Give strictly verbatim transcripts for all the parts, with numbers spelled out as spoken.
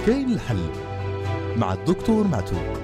كاين الحل مع الدكتور معتوق.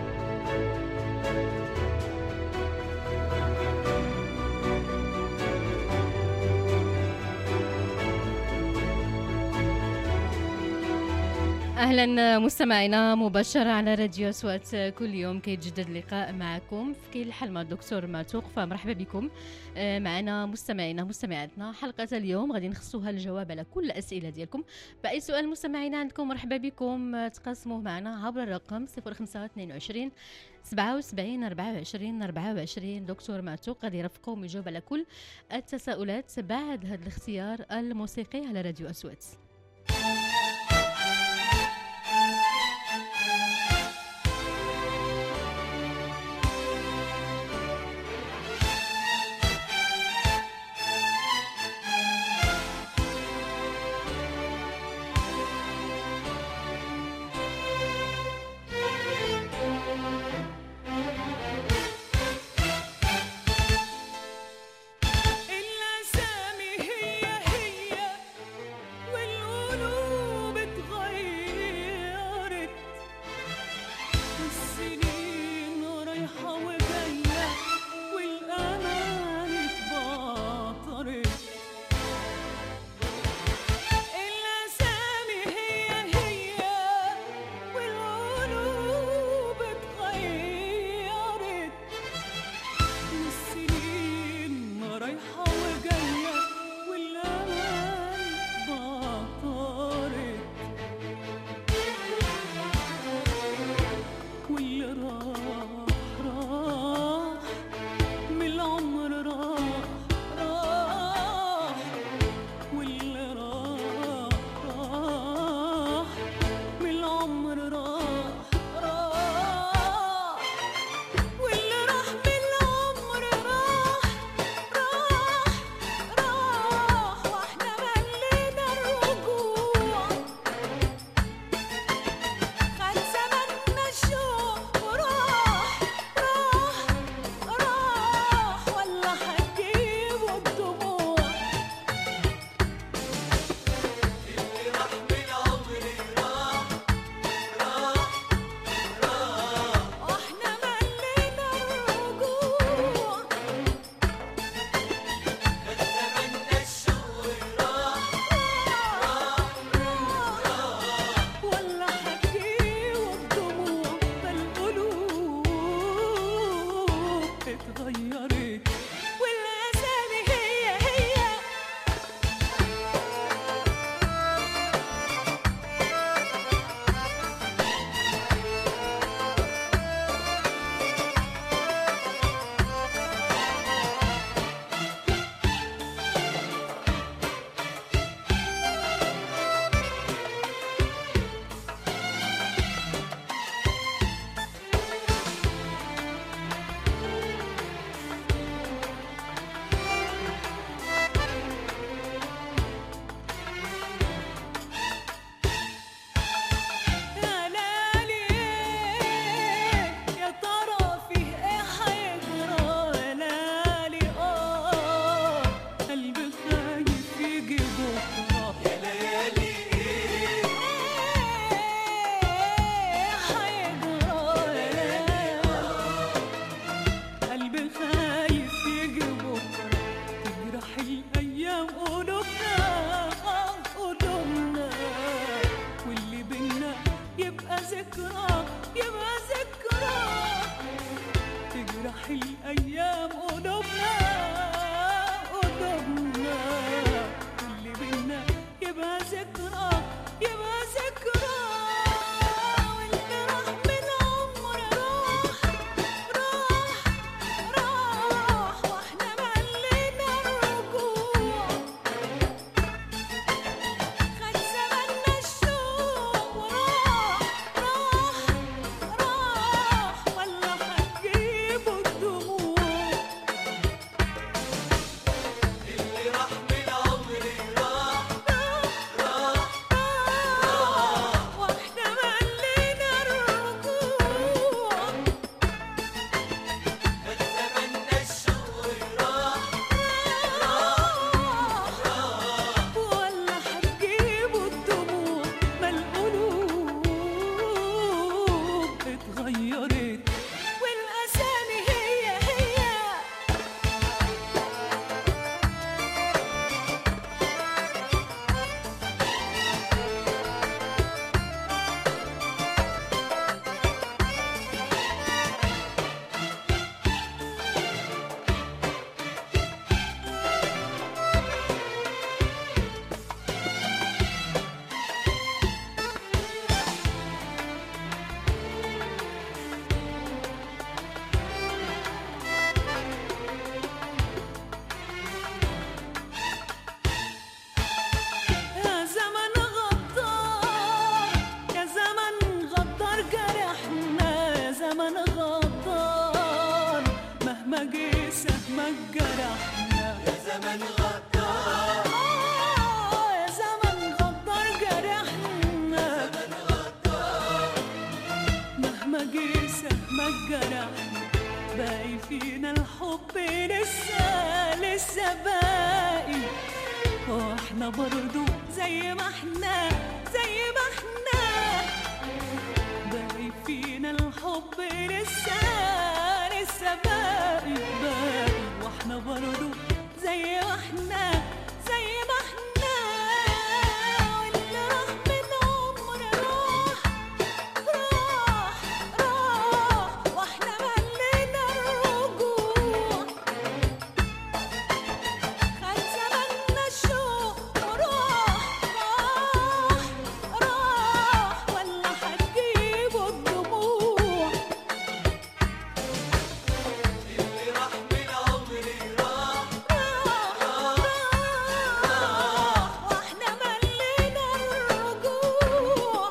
أهلا مستمعينا مباشرة على راديو أصوات. كل يوم كيتجدد اللقاء معكم في كاين الحل مع الدكتور معتوق، فمرحبا بكم معنا مستمعينا مستمعاتنا. حلقة اليوم غادي نخصوها الجواب على كل الأسئلة ديالكم. بأي سؤال مستمعينا عندكم مرحبا بكم تقاسموه معنا عبر الرقم صفر خمسة اثنين وعشرين سبعة وسبعين أربعة وعشرين أربعة وعشرين. دكتور معتوق غادي يرافقكم ويجاوب على كل التساؤلات بعد هذا الاختيار الموسيقي على راديو أصوات. الأسامي هي هي والوجود واحنا برضو زي ما احنا زي ما احنا باقي فينا الحب لسه لسه باقي باقي واحنا برضو زي ما احنا زي ما احنا واللي راح من عمر راح راح راح واحنا ملينا الرجوع خد زماننا الشوق وراح راح راح ولا هتجيبوا الدموع اللي راح من عمري راح راح راح واحنا ملينا الرجوع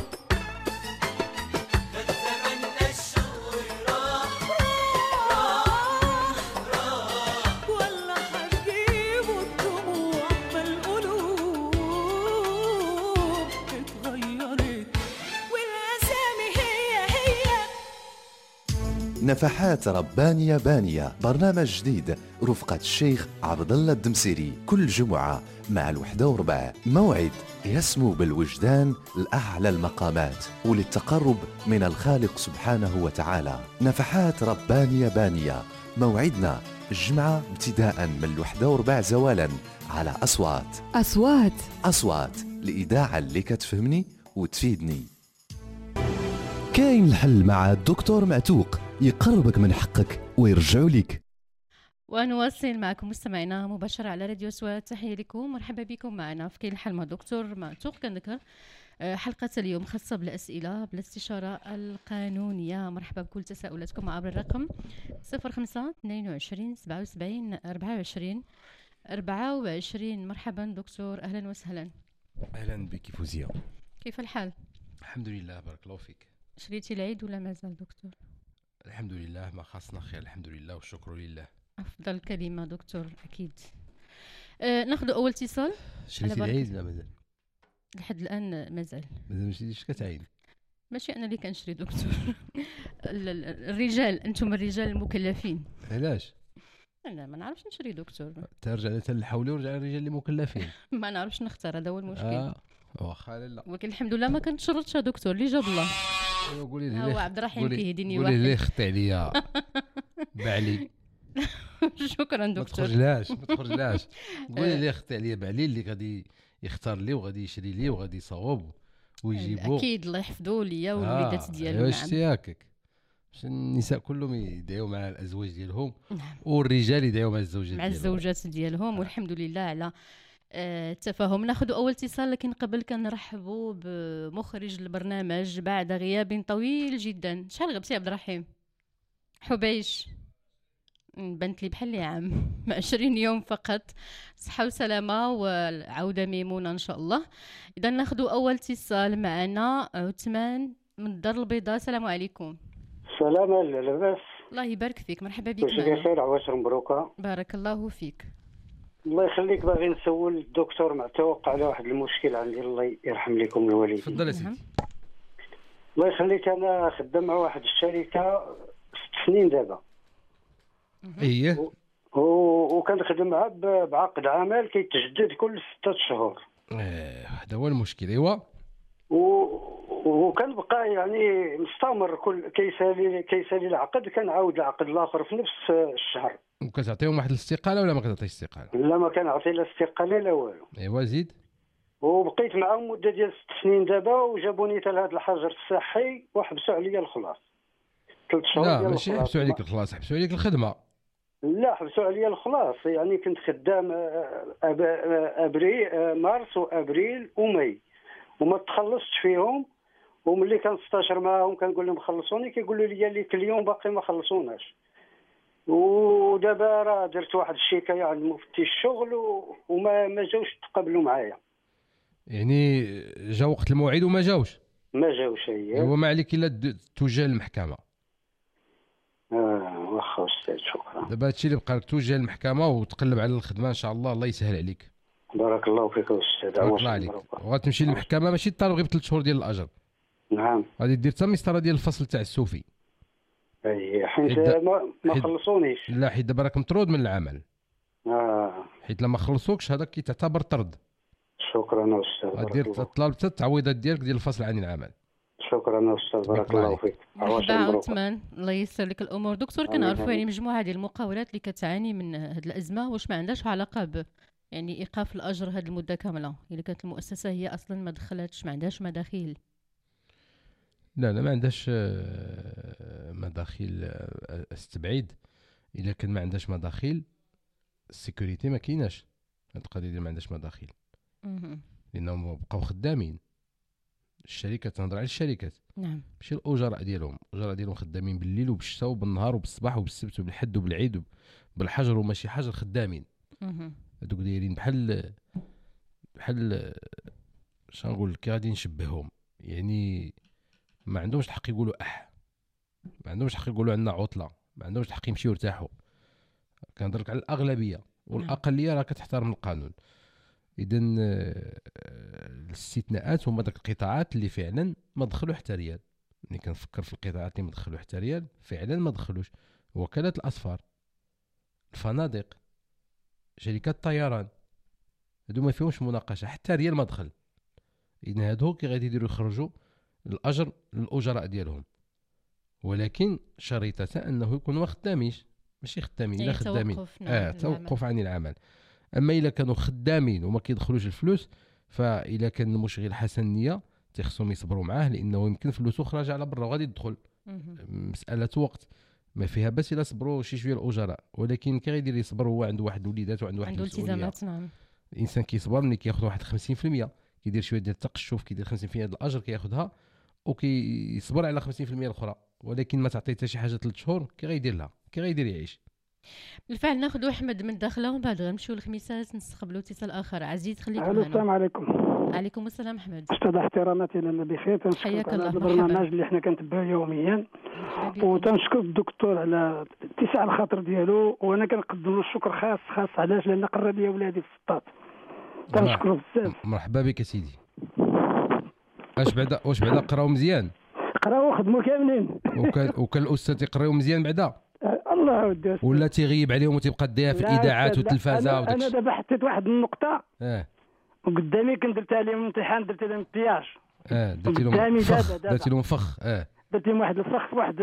خد زماننا الشوق راح راح راح ولا هتجيبوا الدموع ما القلوب اتغيرت والأسامي هي هي نفحات ربانية بانية، برنامج جديد رفقة الشيخ عبد الله الدمسيري، كل جمعة مع الوحدة وربع، موعد يسمو بالوجدان لأعلى المقامات وللتقرب من الخالق سبحانه وتعالى. نفحات ربانية بانية، موعدنا الجمعة ابتداء من الوحدة وربع زوالا على أصوات أصوات أصوات الإذاعة اللي كتفهمني وتفيدني. كاين الحل مع الدكتور معتوق، يقربك من حقك ويرجعوا لك. ونواصل معكم مستمعينا مباشرة على راديو أصوات. تحية لكم، مرحبا بكم معنا في كاين الحل مع دكتور معتوق. كنذكر آه، حلقة اليوم خاصة بالأسئلة بالاستشارة القانونية. مرحبا بكل تساؤلاتكم عبر الرقم صفر خمسة اثنين وعشرين سبعة وسبعين أربعة وعشرين أربعة وعشرين. مرحبا دكتور، أهلا وسهلا. اهلا بك فوزيه. كيف الحال؟ الحمد لله بارك الله فيك. شريتي العيد ولا مازال دكتور؟ الحمد لله ما خاصنا خير، الحمد لله والشكر لله. أفضل كلمة دكتور أكيد. أه ناخذ أول اتصال. شريتي على العيد؟ لا مازال لحد الآن مازال. مازال ما شريتيش كتعين. ماشي أنا اللي كنشري دكتور. ال- ال- الرجال، أنتم الرجال المكلفين. علاش؟ أنا ما نعرفش نشري دكتور. ترجع تلحولي ورجع الرجال اللي مكلفين. ما نعرفش نختار، هذا هو المشكل. اه واخا لا ولكن الحمد لله ما كنتشرطش دكتور، اللي جاب الله. ايوا قولي لي هو ليه- عبد الرحيم قولي- كيهديني قولي لي واحد. خطي عليا بعلي. شكرا ما دكتور. تخرجلاش ما تخرجلاش. قولي لي خطي عليا بعلي اللي غادي يختار لي وغادي يشري لي وغادي يصوب ويجيبو. أكيد الله يحفظه ليا والوليدات ديالو. ايوا نعم. شتي هكاك. باش النساء كلهم يدعيو مع الازواج ديالهم نعم. والرجال يدعيو مع الزوجات مع ديالهم. الزوجات ديالهم، والحمد لله على آه، التفاهم. ناخذ اول اتصال، لكن قبل كنرحبوا بمخرج البرنامج بعد غياب طويل جدا. شحال غبتي عبد الرحيم؟ حبيش بنت لي بحال اللي عام عشرين يوم فقط. صحة وسلامة والعودة ميمونة إن شاء الله. إذا ناخذ أول اتصال معنا عثمان من الدار البيضاء. السلام عليكم. سلامة لا لاباس. الله يبارك فيك، مرحبا بك كلشي معنا. بخير، عواشر مبروكة. بارك الله فيك. الله يخليك، باغي نسول الدكتور معتوق على واحد المشكل عندي، الله يرحم لكم الوالدين. تفضل يا نعم. سيدي. الله يخليك، أنا خدام مع واحد الشركة ست سنين دابا، ايه و- وكنخدم معاه ب- بعقد عمل كيتجدد كل ستة شهور، إيه، هذا هو المشكل. ايوا و- وكنبقى يعني مستمر، كل كيسالي كيسالي العقد كنعاود العقد الآخر في نفس الشهر. وكتعطيهم واحد الاستقاله ولا ما كتعطيش استقاله؟ لا ما كنعطي لا استقالة لا والو، ايوا زيد. وبقيت معاهم مده ديال ست سنين دابا، وجابوني حتى لهذا الحجر الصحي وحبسوا عليا الخلاص ثلاث شهور لا ديال ماشي الخلاص. حبسوا عليك الخلاص، حبسوا عليك الخدمه. لا حبسوا عليا الخلاص، يعني كنت خدام آه، أب- آه، ابريل آه، مارس وابريل وماي وما تخلصتش فيهم، وملي كنستشر معاهم كنقول لهم خلصوني، كيقولوا لي ليك اليوم باقي ما خلصوناش. ودابا راه درت واحد الشكايه عند مفتي الشغل و- وما ما جاوش تقابلوا معايا، يعني جا وقت الموعد وما جاوش. ما جاوش هي. هو ما عليك الا د- توجه للمحكمه. اه واخا استاذ، شكرا. دابا هادشي اللي بقى لك، توجه للمحكمه وتقلب على الخدمه ان شاء الله، الله يسهل عليك. بارك الله فيك استاذ. تبارك الله عليك. وغتمشي للمحكمه ماشي طالب غير بثلاث شهور ديال الاجر، نعم. غادي دير حتى المسطره ديال الفصل تاع السوفي. اي حيت حيت- ما, ما حيت- خلصونيش. لا حيت دابا راك مطرود من العمل، اه حيت لما خلصوكش هذاك كيتعتبر طرد. شكرا استاذ. بارك دير الله. طلب حتى التعويضات ديالك ديال الفصل عن العمل. شكرا استاذ، بارك الله الله عليك. فيك. مرحبا عثمان، الله ييسر لك الامور. دكتور، آمين، كنعرفوا آمين. يعني مجموعه ديال المقاولات اللي كتعاني من هذه الازمه، واش ما عندهاش علاقه ب يعني ايقاف الاجر هذه المده كامله، الا كانت المؤسسه هي اصلا ما دخلاتش، ما عندهاش مداخيل؟ لا لا ما عندهاش آه، مداخيل. آه، استبعد الا كان ما عندهاش مداخيل السيكوريتي ما كايناش. هاد القضيه ديال ما عندهاش مداخيل مهم. لانهم بقاو خدامين. الشركات تنهضر على الشركات نعم. ماشي الاجراء ديالهم. الاجراء ديالهم خدامين بالليل وبالشتاء وبالنهار وبالصباح وبالسبت وبالحد وبالعيد وب- بالحجر وماشي حجر خدامين. مهم. هادوك دايرين بحال بحال اش نقول لك، غادي نشبههم يعني ما عندهمش الحق يقولوا اح، ما عندهمش الحق يقولوا عندنا عطله، ما عندهمش الحق يمشيو يرتاحوا. كنهضر لك على الاغلبيه، والاقليه راه كتحترم القانون. اذا الاستثناءات هما داك القطاعات اللي فعلا ما دخلوا حتى ريال. ملي كنفكر في القطاعات اللي ما دخلوا حتى ريال فعلا ما دخلوش، وكالات الاسفار، الفنادق، شركات الطيران، هادو ما فيهمش مناقشه، حتى ريال ما دخل. اذا هادو كي غادي يديروا يخرجوا الاجر للاجراء ديالهم، ولكن شريطه انه يكونوا ما خدامينش، ماشي خدامين لا أي خدامين. توقف، نعم، اه للعمل. توقف عن العمل. اما الا كانوا خدامين وما كيدخلوش الفلوس، فاذا كان المشغل حسن النيه تيخصهم يصبروا معاه، لانه يمكن فلوسه خرج على برا وغادي يدخل. مهم. مساله وقت، ما فيها بس الا صبروا شي شويه الاجراء. ولكن كي غيدير يصبر هو عنده واحد الوليدات وعنده واحد عنده المسؤوليه. التزامات. نعم. الانسان كيصبر ملي كياخذ واحد خمسين بالمية، كيدير شويه ديال التقشف، كيدير خمسين بالمية ديال الاجر كياخذها وكيصبر على خمسين بالمية الاخرى. ولكن ما تعطيه حتى شي حاجه ثلاث شهور كي غيدير لها، كي غيدير يعيش. بالفعل ناخذ احمد من الداخله ومن بعد غنمشيو للخميسات نستقبلوا اتصال اخر. عزيز خليكم الو، السلام معنا. عليكم. عليكم السلام احمد. استاذ احتراماتي لنا بخير، حياك تنشكرك على الله، هذا مرحبا. البرنامج اللي حنا كنتبعوه يوميا، مرحبا بكم. وتنشكر الدكتور على اتساع الخاطر ديالو، وانا كنقدم له الشكر خاص خاص. علاش؟ لان قرب لي ولادي في السطات. تنشكره بزاف. مرحبا بك سيدي. اش بعدا واش بعدا قراو مزيان؟ قراو خدموا كاملين. وكان وكان الاستاذ يقراو مزيان بعدا الله ودي ولا تيغيب عليهم وتيبقى ديها في الاذاعات والتلفازه انا وداك أنا الشيء؟ دابا حطيت واحد النقطه اه وقدامي، كنت درت عليهم امتحان، درت عليهم بياج، اه درتي لهم قدامي فخ دابا- دابا. درتي لهم فخ. اه درت لهم واحد الفخ، واحد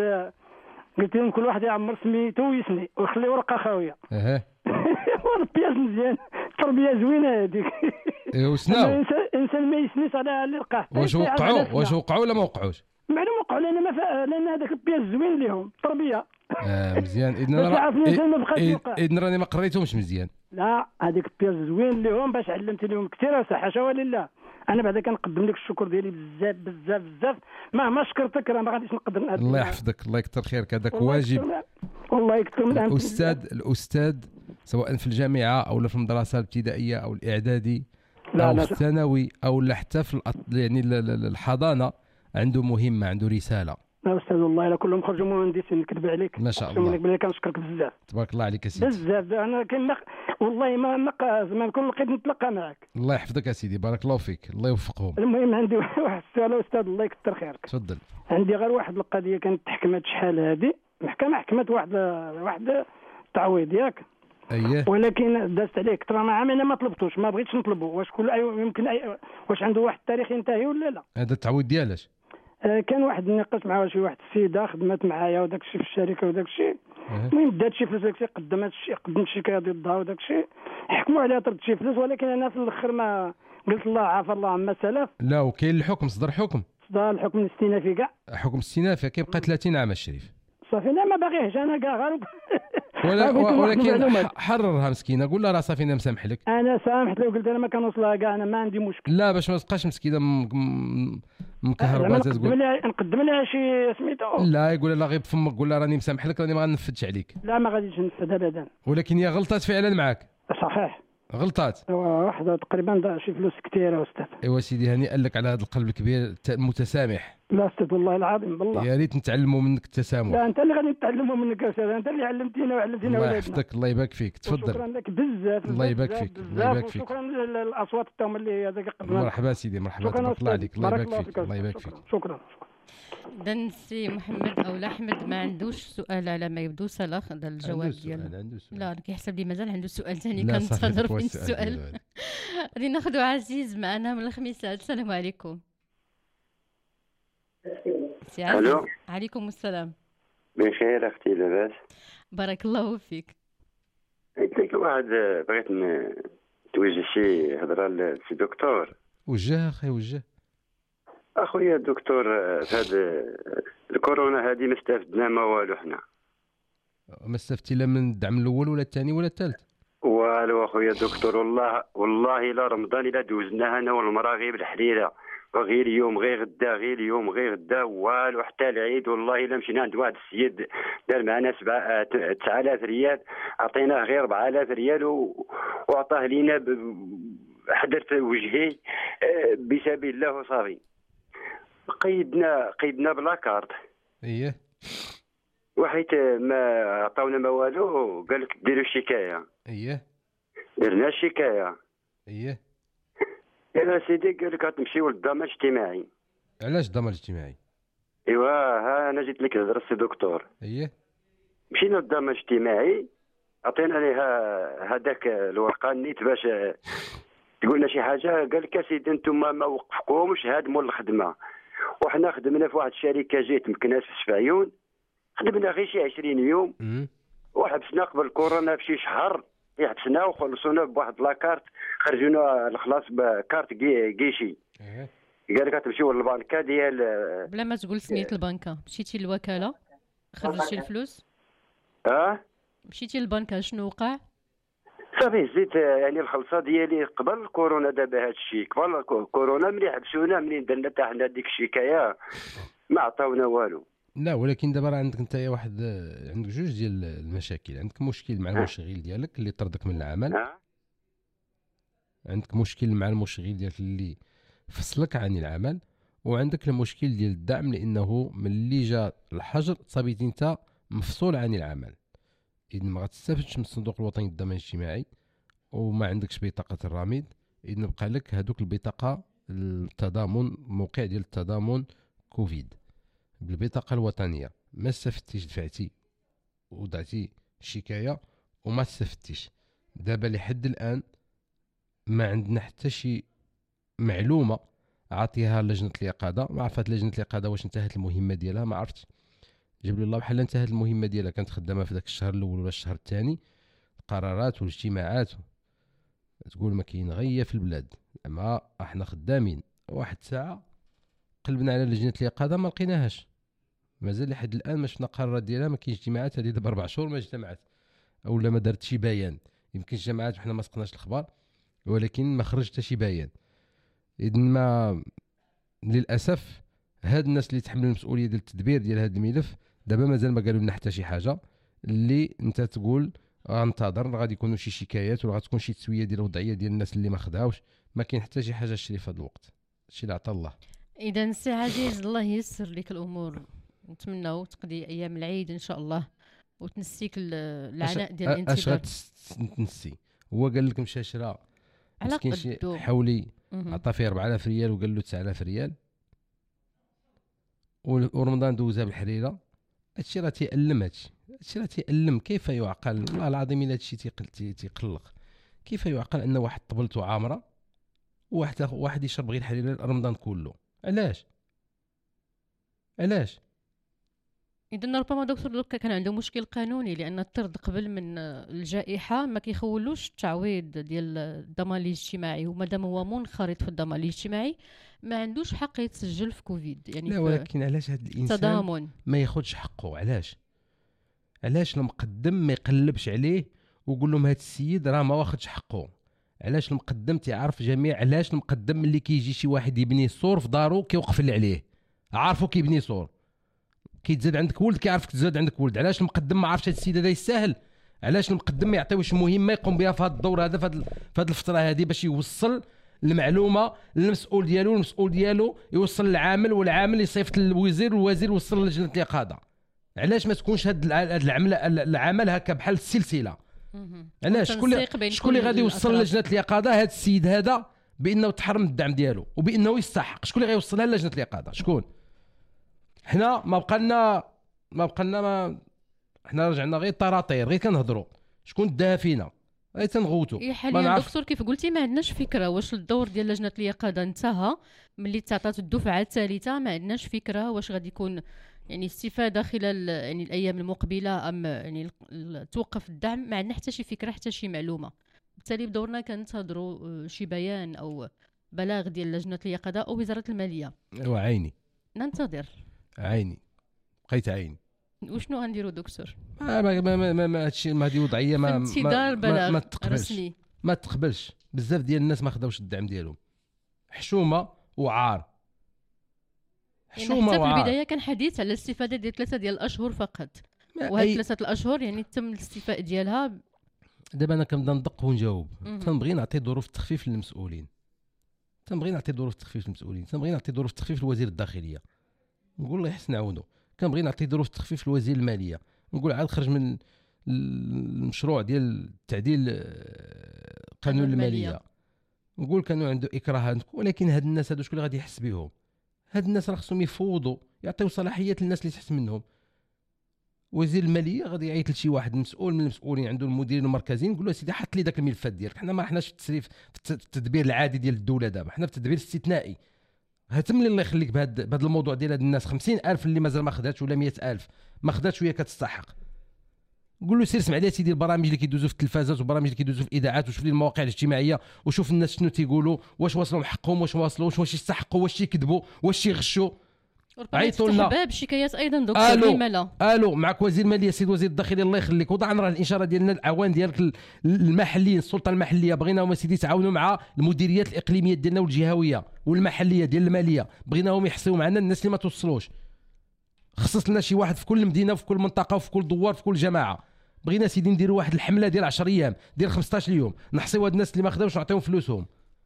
قلت لهم كل واحد يعمر سميتو ويسمي ويخلي ورقه خاويه. اها والبياج مزيان، تربيه زوينه هذيك. إيه، وسناو الانسان الانسان ما يسنيش على اللي لقاه. واش يسعى على وقعوا سنة. واش وقعوا ولا ما وقعوش؟ معلوم وقعوا، لان ما فا... لان هذاك البياج زوين ليهم تربيه. اه مزيان. اذا باش راه يعرف الانسان ما بقاش يوقع. اذا راني ما قريتهمش مزيان. لا، هذيك البياج زوين ليهم باش علمت لهم كثير. حاشا ولله، انا بعدا كنقدم لك الشكر ديالي بزاف بزاف بزاف. مهما شكرتك راه ما غاديش نقدر نأدي. الله يحفظك، الله يكثر خيرك. هذاك والله واجب يكثر من- والله يكثر من أمثلة. الاستاذ الاستاذ سواء في الجامعه او في المدرسه الابتدائيه او الاعدادي لا او لا في الثانوي او لا حتى في الأط- يعني ال- ال- الحضانه، عنده مهمه، عنده رساله. لا استاذ، والله الا كلهم خرجوا مهندسين، نكذب عليك. ما شاء أقسم الله. لك بالله كنشكرك بزاف تبارك الله عليك يا سيدي. بزاف. انا كان والله ما ما زعما نكون لقيت نتلاقى معك. الله يحفظك يا سيدي، بارك الله فيك، الله يوفقهم. المهم عندي واحد السؤال استاذ، الله يكثر خيرك. تفضل. عندي غير واحد القضيه كانت تحكمت شحال هذه، المحكمه حكمت واحد واحد التعويض ياك، اييه ولكن دازت عليه اكثر من عام انا ما طلبتوش، ما بغيتش نطلبه. واش كل أي يمكن أي واش عنده واحد التاريخ ينتهي ولا لا؟ هذا التعويض ديالاش؟ آه كان واحد النقاش مع شي واحد السيده خدمت معايا وداك الشيء في الشركه وداك الشيء. أه. المهم دات شي فلوس داك الشيء، قدمت شي قدمت شكايه ضدها وداك الشيء، حكموا عليها طرد شي فلوس، ولكن انا في الاخر ما قلت الله عافى الله عما سلف. لا وكاين الحكم، صدر حكم صدر الحكم الاستئنافي كاع، حكم استئنافي كيبقى ثلاثين عام الشريف. صافي لا ما باغيهش انا كاع غير ولا بغيت نوضح ولكن المعلومات. ح- حررها مسكينه، قول لها راه صافي انا مسامح لك. انا سامحت له، قلت انا ما كنوصلها كاع، انا ما عندي مشكل. لا باش ما تبقاش مسكينه م- م- مكهربه زعما تقول. نقدم لها نقدم لها شي سميتو. لا يقول لها غير بفمك، قول لها راني مسامح لك، راني ما غنفذش عليك. لا ما غاديش نفذ ابدا. ولكن هي غلطات فعلا معك، صحيح. غلطات. واحد تقريبا ضاع شي فلوس كثيره استاذ. ايوا سيدي هنيئا لك على هذا القلب الكبير الت- المتسامح. لا استاذ والله العظيم بالله. يا ريت نتعلموا منك التسامح. لا انت اللي غادي نتعلموا منك يا استاذ، انت اللي علمتينا وعلمتينا الله ولادنا. يحفظك، الله يبارك فيك. شكرا تفضل. لك بزاف. الله يبارك بزاف فيك، الله بزاف، يبارك فيك. وشكرا للاصوات التوم اللي هذاك قدمنا. مرحبا سيدي، مرحبا، شكرا تبارك الله أستاذ. عليك، الله بارك يبارك فيك، يا الله يبارك أستاذ. فيك. شكرا شكرا. اذا سي محمد او احمد ما عندوش سؤال على ما يبدو صلاح هذا الجواب عنده سؤال، ديالو. عنده سؤال. لا كيحسب لي مازال عنده سؤال ثاني لا، صافي، كنتظر داك هو فين السؤال السؤال. ديالو هذا. غادي ناخذ عزيز معنا من الخميسات. السلام عليكم سي عزيز. الو، عليكم السلام. بخير اختي لاباس؟ بارك الله فيك. قلت لك واحد بغيت ن- توجه شي هضره لسي دكتور. وجه اخي وجه. اخويا الدكتور، في هاد الكورونا هذه ما استفدنا ما والو حنا ما استفتي لا من الدعم الاول ولا الثاني ولا الثالث. والو. اخويا الدكتور، والله والله لا رمضان الا دوزناها انا والمراه غير بالحريره، غير اليوم غير غدا، غير اليوم غير غدا، والو حتى العيد. والله الا مشينا عند واحد السيد دار معنا سبعة تسعة آلاف ريال، عطيناه غير أربعة آلاف ريال و- وعطاه لينا ب- حضرت وجهي آه، بسبيل الله وصافي. قيدنا قيدنا بلا كارت، اييه وحيت ما عطاونا ما والو. قال لك ديروا شكايه، اييه درنا الشكايه. اييه. يا سيدي قال لك غتمشيو للضمان الاجتماعي. علاش الضمان الاجتماعي؟ ايوا ها انا جيت لك نهضر السي دكتور. اييه مشينا للضمان الاجتماعي، عطينا ليها هذاك الورقه نيت باش تقولنا شي حاجه. قال لك سيدي انتم ما وقفكمش هاد مول الخدمه، وحنا خدمنا في واحد الشركه جيت مكناس في سفايون، خدمنا غير شي عشرين يوم امم وحبسنا قبل كورونا بشي شهر. حبسنا وخلصونا بواحد لاكارت، خرجونا الخلاص بكارت كي- كيشي. اييه قال لك غتمشيو للبنكه ديال بلا ما تقول سميت البنكه، مشيتي للوكاله خرجتي الفلوس، اه مشيتي للبنكه شنو وقع؟ صافي زيت يعني الخلصه ديالي قبل كورونا. دابا هذا الشيء قبل كو- كورونا ملي حبسونا، منين درنا حتى حنا ديك الشكايه ما عطاونا والو. لا، ولكن دابا راه عندك انت واحد، عندك جوج ديال المشاكل. عندك مشكل مع المشغل ديالك اللي طردك من العمل، اه عندك مشكل مع المشغل ديالك اللي فصلك عن العمل، وعندك المشكل ديال الدعم لانه ملي جا الحجر صابيتي انت مفصول عن العمل، اذا ما غتستافدش من الصندوق الوطني للضمان الاجتماعي وما عندكش بطاقه الرميد، اذا بقى لك هذوك البطاقه التضامن، موقع ديال التضامن كوفيد بالبطاقه الوطنيه. ما استفدتيش، دفعتي ودعتي شكايه وما استفدتيش. دابا لحد الان ما عندنا حتى شي معلومه عطيها لجنه اليقظه. ما عرفت لجنه اليقظه واش انتهت المهمه ديالها، ما عرفتش. جاب لي الله بحال انتهت المهمه ديالها، كانت خدامه في ذاك الشهر الاول ولا الشهر الثاني، القرارات والاجتماعات تقول ما كاين غير في البلاد. اما احنا خدامين واحد ساعه قلبنا على لجنه اليقظه ما لقيناهاش، مازال لحد الان ما شفنا قرارات ديالها. ما كاينش اجتماعات، هذه دابا اربع شهور ما اجتمعت اولا ما دارت شي بيان. يمكن جماعات وحنا ما سقناش الاخبار، ولكن ما خرج حتى شي بيان. اذا ما للاسف هاد الناس اللي تحمل المسؤوليه ديال التدبير ديال هذا الملف دابا مازال ما قالوا لنا حتى شي حاجه. اللي انت تقول غنتظر غادي يكونوا شي شكايات ولا غتكون شي تسويه ديال الوضعيه ديال الناس اللي ما خداوش. ما كاين حتى شي حاجه شري في هذا الوقت، الشيء اللي عطا الله. اذا سي عزيز الله ييسر لك الامور، نتمناو تقضي ايام العيد ان شاء الله وتنسيك ال- العناء ديال اش الانتظار. غتنسي؟ هو قال لك مشى شرا على مسكين شي قدو. حولي مهم. عطى فيه أربعة آلاف ريال وقال له تسعة آلاف ريال، و- ورمضان دوزها بالحريره. هادشي راه تيألم، هادشي هادشي راه تيألم. كيف يعقل؟ والله العظيم الا هادشي تيقل- تي- تيقلق. كيف يعقل ان واحد طبلته عامره وواحد واحد يشرب غير الحريره رمضان كله؟ علاش علاش؟ اذا ربما دكتور دوكا كان عنده مشكل قانوني، لان الطرد قبل من الجائحه ما كيخولوش التعويض ديال الضمان الاجتماعي، ومادام هو منخرط في الضمان الاجتماعي ما عندوش حق يتسجل في كوفيد. يعني لا، في ولكن علاش هاد الانسان تضامن. ما ياخذش حقه؟ علاش علاش المقدم ما يقلبش عليه ويقول لهم هاد السيد راه ما واخدش حقه؟ علاش المقدم تيعرف جميع؟ علاش المقدم ملي كيجي شي واحد يبني سور في دارو كيوقف اللي عليه، عارفو كيبني سور، كيتزاد عندك ولد كيعرفك تزاد عندك ولد، علاش المقدم ما عرفش هاد السيد هذا يستاهل؟ علاش المقدم ما يعطيوش مهمه يقوم بها في هذا الدور هذا، في هذه في هذه الفتره هذه، باش يوصل المعلومه للمسؤول ديالو، المسؤول ديالو يوصل للعامل، والعامل يصيفط للوزير، والوزير يوصل للجنه اليقظه. علاش ما تكونش هاد العمل العمل هكا بحال السلسله؟ مهم. علاش شكون والتنسيق بين اللي شكون اللي كل غادي يوصل الأطراف. لجنه اليقظه هذا السيد هذا بانه تحرم الدعم ديالو وبانه يستحق؟ شكون اللي غيوصلها لجنه اليقظه؟ شكون؟ حنا ما بقالنا ما بقالنا ما حنا رجعنا غير طراطير غير كنهضروا شكون داها فينا غير تنغوتوا. إيه حاليا دكتور كيف قلتي ما عندناش فكره واش الدور ديال لجنه اليقظه انتهى ملي تعطات الدفعه الثالثه. ما عندناش فكره واش غادي يكون يعني استفاده خلال يعني الايام المقبله ام يعني توقف الدعم. ما عندنا حتى شي فكره حتى شي معلومه. بالتالي بدورنا كننتظروا شي بيان او بلاغ ديال لجنه اليقظه او وزاره الماليه. ايوا عيني ننتظر عيني بقيت عيني. وشنو غنديروا دكتور؟ ما ما ما ما, ما هادشي ما هذه وضعيه ما ما, ما, ما تقبلش رسمي. ما تقبلش. بزاف ديال الناس ما خداوش الدعم ديالهم. حشومه وعار حشومه يعني حتى في البدايه كان حديث على الاستفاده ديال ثلاثه ديال الاشهر فقط وهاد ثلاثه الاشهر يعني تم الاستيفاء ديالها. دابا انا كنبدا ندق ونجاوب. تنبغي نعطي ظروف التخفيف للمسؤولين تنبغي نعطي ظروف التخفيف للمسؤولين تنبغي نعطي ظروف التخفيف لوزير الداخليه نقول الله يحسن عونه. كنبغي نعطي ظروف التخفيف لوزير الماليه نقول عاد خرج من المشروع ديال تعديل قانون الماليه نقول كانوا عنده اكراهات. ولكن هاد الناس هادو شكون اللي غادي يحس بهم؟ هاد الناس راه خصهم يفوضوا يعطيو صلاحيات للناس اللي تحت منهم. وزير الماليه غادي يعيط لشي واحد مسؤول من المسؤولين عنده المديرين المركزيين نقول له سيدي حط لي داك الملفات ديالك. حنا ما حناش في التسريف في التدبير العادي ديال الدوله دابا حنا في التدبير الاستثنائي. هتم لي الله يخليك بهذا بهذا الموضوع ديال هاد الناس خمسين ألف اللي مازال ما خداتش ولا مئة ألف ما خداتش وهي كتستحق. قول له سير سمع لي سيدي البرامج اللي كيدوزوا في التلفازات وبرامج اللي كيدوزوا في الاذاعات وشوف لي المواقع الاجتماعيه وشوف الناس شنو تيقولوا واش واصلهم حقهم واش واصلوش واش يستحقوا واش يكذبوا واش يغشوا. عيطوا لنا باب شكايات ايضا دكتور لما لا. الو معك وزير الماليه سيد وزير الداخليه الله يخليك وضع راه الاشاره ديالنا الاعوان ديالك المحليين السلطه المحليه بغيناهم سيدي يتعاونوا مع المديريات الاقليميه ديالنا والجهويه والمحليه ديال الماليه بغيناهم يحصيو معنا الناس اللي ما توصلوش. خصص لنا شي واحد في كل مدينه وفي كل منطقه وفي كل دوار في كل جماعه. بغينا سيدي نديروا واحد الحمله ديال عشرة ايام ديال خمسطاش يوم نحصيو هاد الناس اللي ما خداوش ونعطيهم فلوسهم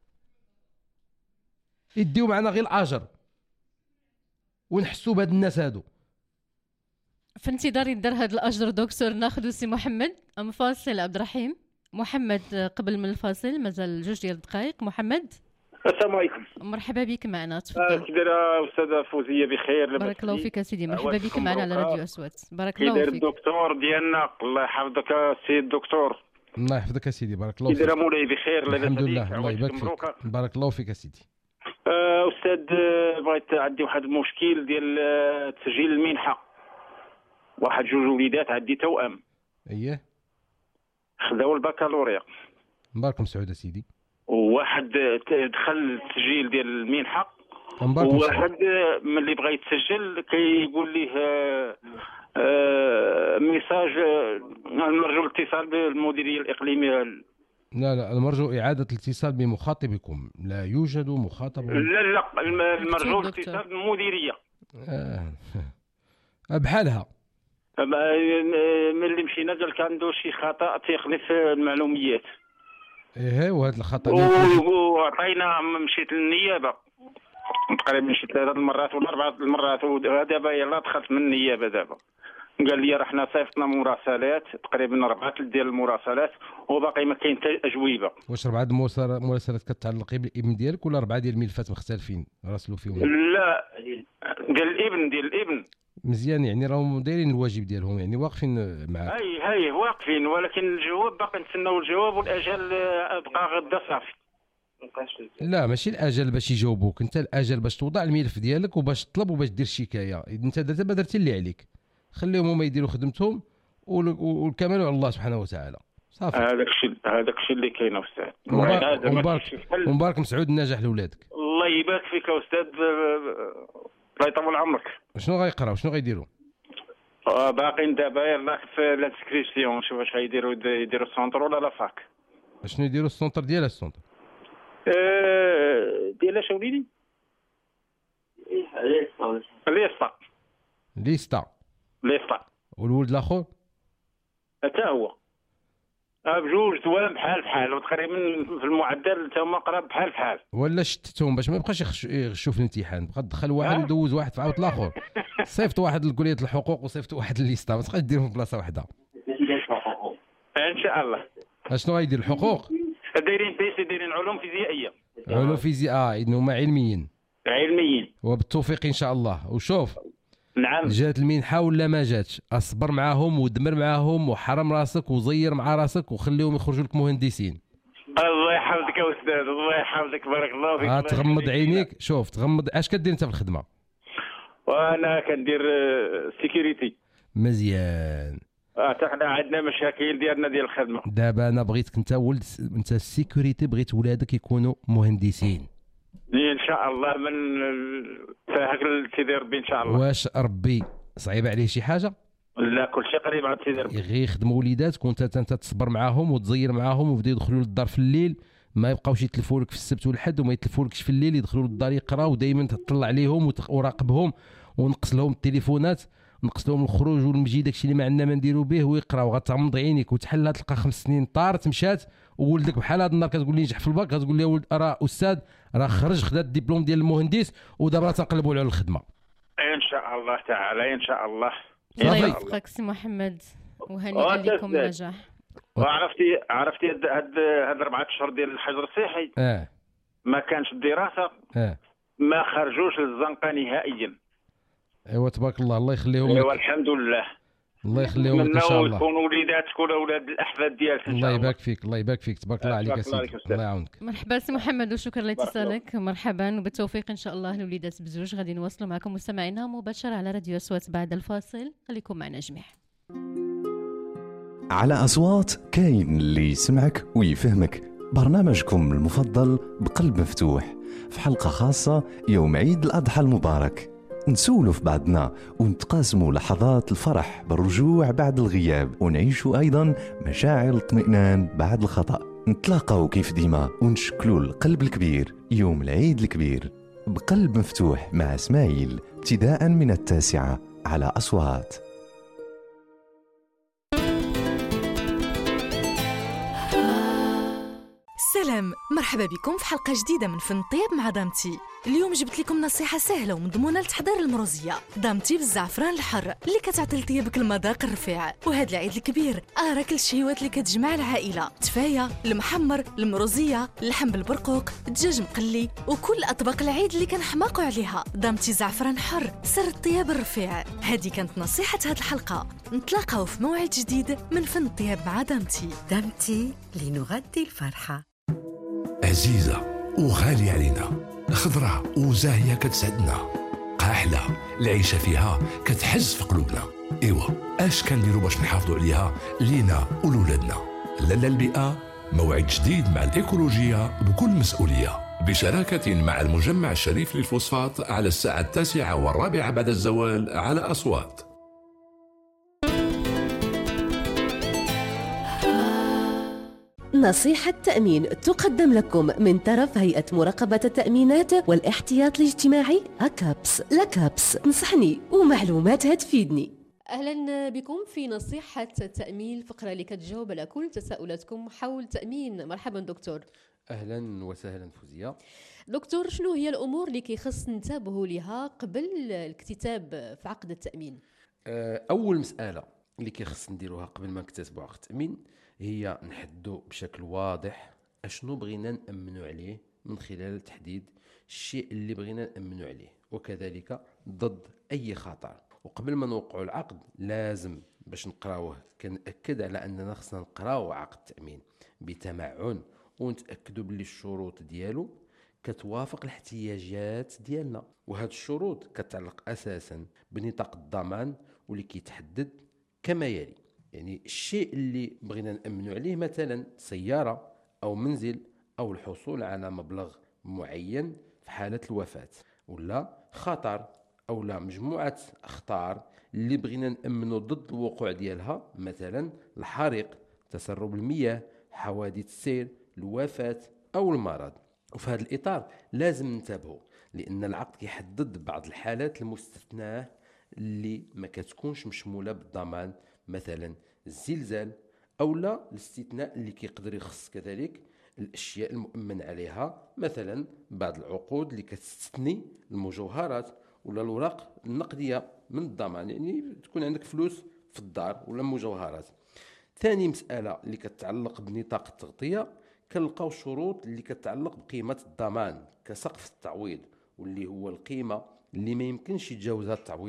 يديو معنا غير الاجر ونحسوا بهاد الناس هادو. في انتظار يدار هاد الاجر دكتور ناخذ سي محمد ام فاصل. عبد الرحيم محمد قبل من الفاصل مازال جوج ديال الدقائق. محمد السلام عليكم. مرحبا بك معنا تفضل. كي دايره استاذه فوزيه؟ بخير بارك الله فيك سيدي. مرحبا بك معنا على راديو اسوات. بارك الله فيك. كي داير الدكتور ديالنا الله يحفظك السيد الدكتور. الله يحفظك سيدي بارك الله فيك. كي داير مولاي؟ بخير الحمد لله الله يبارك فيك بارك الله فيك سيدي. استاذ بغيت عندي واحد المشكل ديال تسجيل المنحه. واحد جوج وليدات عندي توأم اييه خداو البكالوريا مبارك مسعود سيدي. وواحد دخل التسجيل ديال المنحه وواحد ملي بغى يتسجل كيقول ليه ميساج نرجو الاتصال بالمديريه الاقليميه. لا لا المرجو إعادة الاتصال بمخاطبكم لا يوجد مخاطب. لا لا المرجو الاتصال بالمديرية. آه. بحالها ملي مشينا قال كان عنده شي خطأ تقني في المعلوميات. ايه وهذا الخطأ وعطينا مشيت للنيابة تقريبا شي ثلاثة المرات ولا أربعة المرات ودابا يلاه دخلت من النيابة دابا. قال لي راه حنا صيفطنا مراسلات تقريبا أربعة ديال المراسلات وباقي ما كاين حتى اجوبه. واش أربعة المراسلات كتعلق بالابن ديالك ولا أربعة ديال الملفات مختلفين راسلوا فيهم؟ لا ديال الابن ديال الابن. مزيان يعني راهم دايرين الواجب ديالهم يعني واقفين معاك. اي هاي واقفين ولكن الجواب باقي نتسناو الجواب والاجل بقى غدا صافي. لا ماشي الاجل باش يجاوبوك انت الاجل باش توضع الملف ديالك وباش تطلب وباش دير الشكايه. انت دابا درتي اللي عليك خليهم هما يديروا خدمتهم والكمال على الله سبحانه وتعالى صافي. هذاك الشيء هذاك الشيء اللي كاين استاذ. مبارك مبارك مسعود النجاح لاولادك. الله يبارك فيك استاذ الله يطول عمرك. شنو غيقراو شنو غيديروا؟ باقيين دابا يلاه في لانسكريبسيون شوف واش غيديروا يديروا السونتر ولا لا فاك. شنو يديروا السونتر ديالها السونتر؟ اه ديالها شنو وليدي؟ ليستا ليستا ليستا. والولد الاخر حتى هو بجوج توام بحال بحال وتقريبا في المعدل حتى هما قراب بحال بحال. ولا شتتهم باش ما يبقاش يغشوا في الامتحان بقى تدخل واحد ويدوز واحد في عاود الاخر. صيفط واحد لكليه الحقوق وصيفط واحد لليستا ما تبقاش ديرهم في بلاصه واحده. ان شاء الله. اشنو غيدير الحقوق؟ دايرين بيسي دايرين علوم فيزيائيه. علوم فيزياء انهم علميين علميين وبالتوفيق ان شاء الله. وشوف نعم. جات المنحه ولا ما جاتش، اصبر معاهم ودمر معاهم وحرم راسك وزير مع راسك وخليهم يخرجوا لك مهندسين. الله يحفظك يا استاذ، الله يحفظك، بارك الله فيك. اه تغمض عينيك. شوف تغمض. اش كدير انت في الخدمه؟ وانا كندير سيكوريتي. مزيان. اه حنا عندنا مشاكل ديالنا ديال الخدمه. دابا انا بغيتك انت ولد انت السيكوريتي، بغيت ولادك يكونوا مهندسين ان شاء الله. من فهك سيدي ربي ان شاء الله. واش ربي صعيب عليه شي حاجه؟ لا كلشي قريب عند سيدي ربي. غير يخدموا وليداتك وانت انت تصبر معاهم وتزير معاهم وبداو يدخلوا للدار في الليل، ما يبقاوش يتلفوا لك في السبت والحد وما يتلفوا لكش في الليل، يدخلوا للدار يقراو، ودائما تطلع عليهم وراقبهم ونقص لهم التليفونات، نقص لهم الخروج والمجي داكشي اللي ما عندنا ما نديروا به، ويقراو. غتغمض عينيك وتحل تلقى خمس سنين طارت مشات، وولدك بحال هذا النهار كتقول لي نجح في الباك، كتقول لي ولد راه استاذ راه خرج خدا الدبلوم ديال المهندس ودابا تنقلبوا على الخدمه. ان شاء الله تعالى ان شاء الله. الله يوفقك سي محمد وهنيئا لكم النجاح. وعرفتي عرفتي هاد هاد اربعه اشهر ديال الحجر الصحي اه ما كانش الدراسه، اه ما خرجوش للزنقه نهائيا. ايوا تبارك الله، الله يخليهم لك. ايوا الحمد لله، الله يخليهم لك ان شاء الله. يكونوا وليداتك ولا اولاد الاحفاد ديالك. الله يبارك فيك، الله يبارك فيك، تبارك الله عليك يا سيدي، الله يعاونك. مرحبا سي محمد وشكرا لاتصالك. مرحبا وبالتوفيق ان شاء الله للوليدات بزوج. غادي نواصلوا معكم مستمعينا مباشره على راديو أصوات بعد الفاصل، خليكم معنا جميع. على أصوات كاين اللي يسمعك ويفهمك. برنامجكم المفضل بقلب مفتوح، في حلقة خاصة يوم عيد الأضحى المبارك، نسولوا في بعضنا ونتقاسموا لحظات الفرح بالرجوع بعد الغياب، ونعيشوا أيضا مشاعر الاطمئنان بعد الخطأ. نتلاقاو كيف ديما ونشكلوا القلب الكبير يوم العيد الكبير. بقلب مفتوح مع اسماعيل ابتداء من التاسعة على أصوات. سلام، مرحبا بكم في حلقة جديدة من فن الطياب مع دامتي. اليوم جبت لكم نصيحة سهلة ومضمونة لتحضير المروزية. دامتي بالزعفران الحر اللي كتعطي لطيابك المذاق الرفيع. وهذا العيد الكبير أراك الشهيوات اللي كتجمع العائلة، تفاية، المحمر، المروزية، اللحم بالبرقوق، الدجاج مقلي، وكل أطباق العيد اللي كنحماقوا عليها. دامتي زعفران حر، سر الطياب الرفيع. هذه كانت نصيحة هذه الحلقة. نتلاقاو في موعد جديد من فن الطياب مع دامتي. دامتي لنغذي الفرحة. عزيزة وغالية علينا، خضرة وزاهية كتسعدنا، قاحلة العيشة فيها كتحز في قلوبنا. إيوا اش كنديروا باش نحافظوا عليها لينا ولولادنا؟ لالا البيئة موعد جديد مع الإيكولوجية بكل مسؤولية، بشراكة مع المجمع الشريف للفوسفات على الساعة التاسعة والرابعة بعد الزوال على أصوات. نصيحة تأمين تقدم لكم من طرف هيئة مراقبة التأمينات والاحتياط الاجتماعي أكابس. لكابس تنصحني ومعلوماتها تفيدني. أهلا بكم في نصيحة التأمين، الفقرة اللي كتجاوب على كل تساؤلاتكم حول تأمين. مرحبا دكتور. أهلا وسهلا فوزية. دكتور، شنو هي الأمور اللي كيخص ننتبهوا لها قبل الاكتتاب في عقد التأمين؟ أول مسألة اللي كيخص نديروها قبل ما نكتتبوا عقد التأمين هي نحددوا بشكل واضح اشنو بغينا نأمنوا عليه من خلال تحديد الشيء اللي بغينا نأمنوا عليه، وكذلك ضد أي خطر. وقبل ما نوقعوا العقد لازم باش نقراوه كنأكد على أننا خصنا نقراو عقد التأمين بتمعن ونتأكدوا باللي الشروط ديالو كتوافق الاحتياجات ديالنا. وهاد الشروط كتعلق أساسا بنطاق الضمان واللي كيتحدد كما يلي. يعني الشيء اللي بغينا نأمنوا عليه مثلا سيارة أو منزل أو الحصول على مبلغ معين في حالة الوفاة، ولا خطر أو لا مجموعة أخطار اللي بغينا نأمنوا ضد الوقوع ديالها، مثلا الحريق، تسرب المياه، حوادث السير، الوفاة أو المرض. وفي هذا الإطار لازم ننتبهوا، لأن العقد كيحدد بعض الحالات المستثناة اللي ما كتكونش مشمولة بالضمان، مثلا الزلزال، أو لا الاستثناء اللي كيقدر يخص كذلك الأشياء المؤمن عليها، مثلا بعض العقود اللي كتستثني المجوهرات ولا الأوراق النقدية من الضمان، يعني تكون عندك فلوس في الدار ولا مجوهرات. ثاني مسألة اللي كتعلق بنطاق التغطية، كنلقاو شروط اللي كتعلق بقيمة الضمان كسقف التعويض، واللي هو القيمة اللي ما يمكنش يتجاوزها التعويض،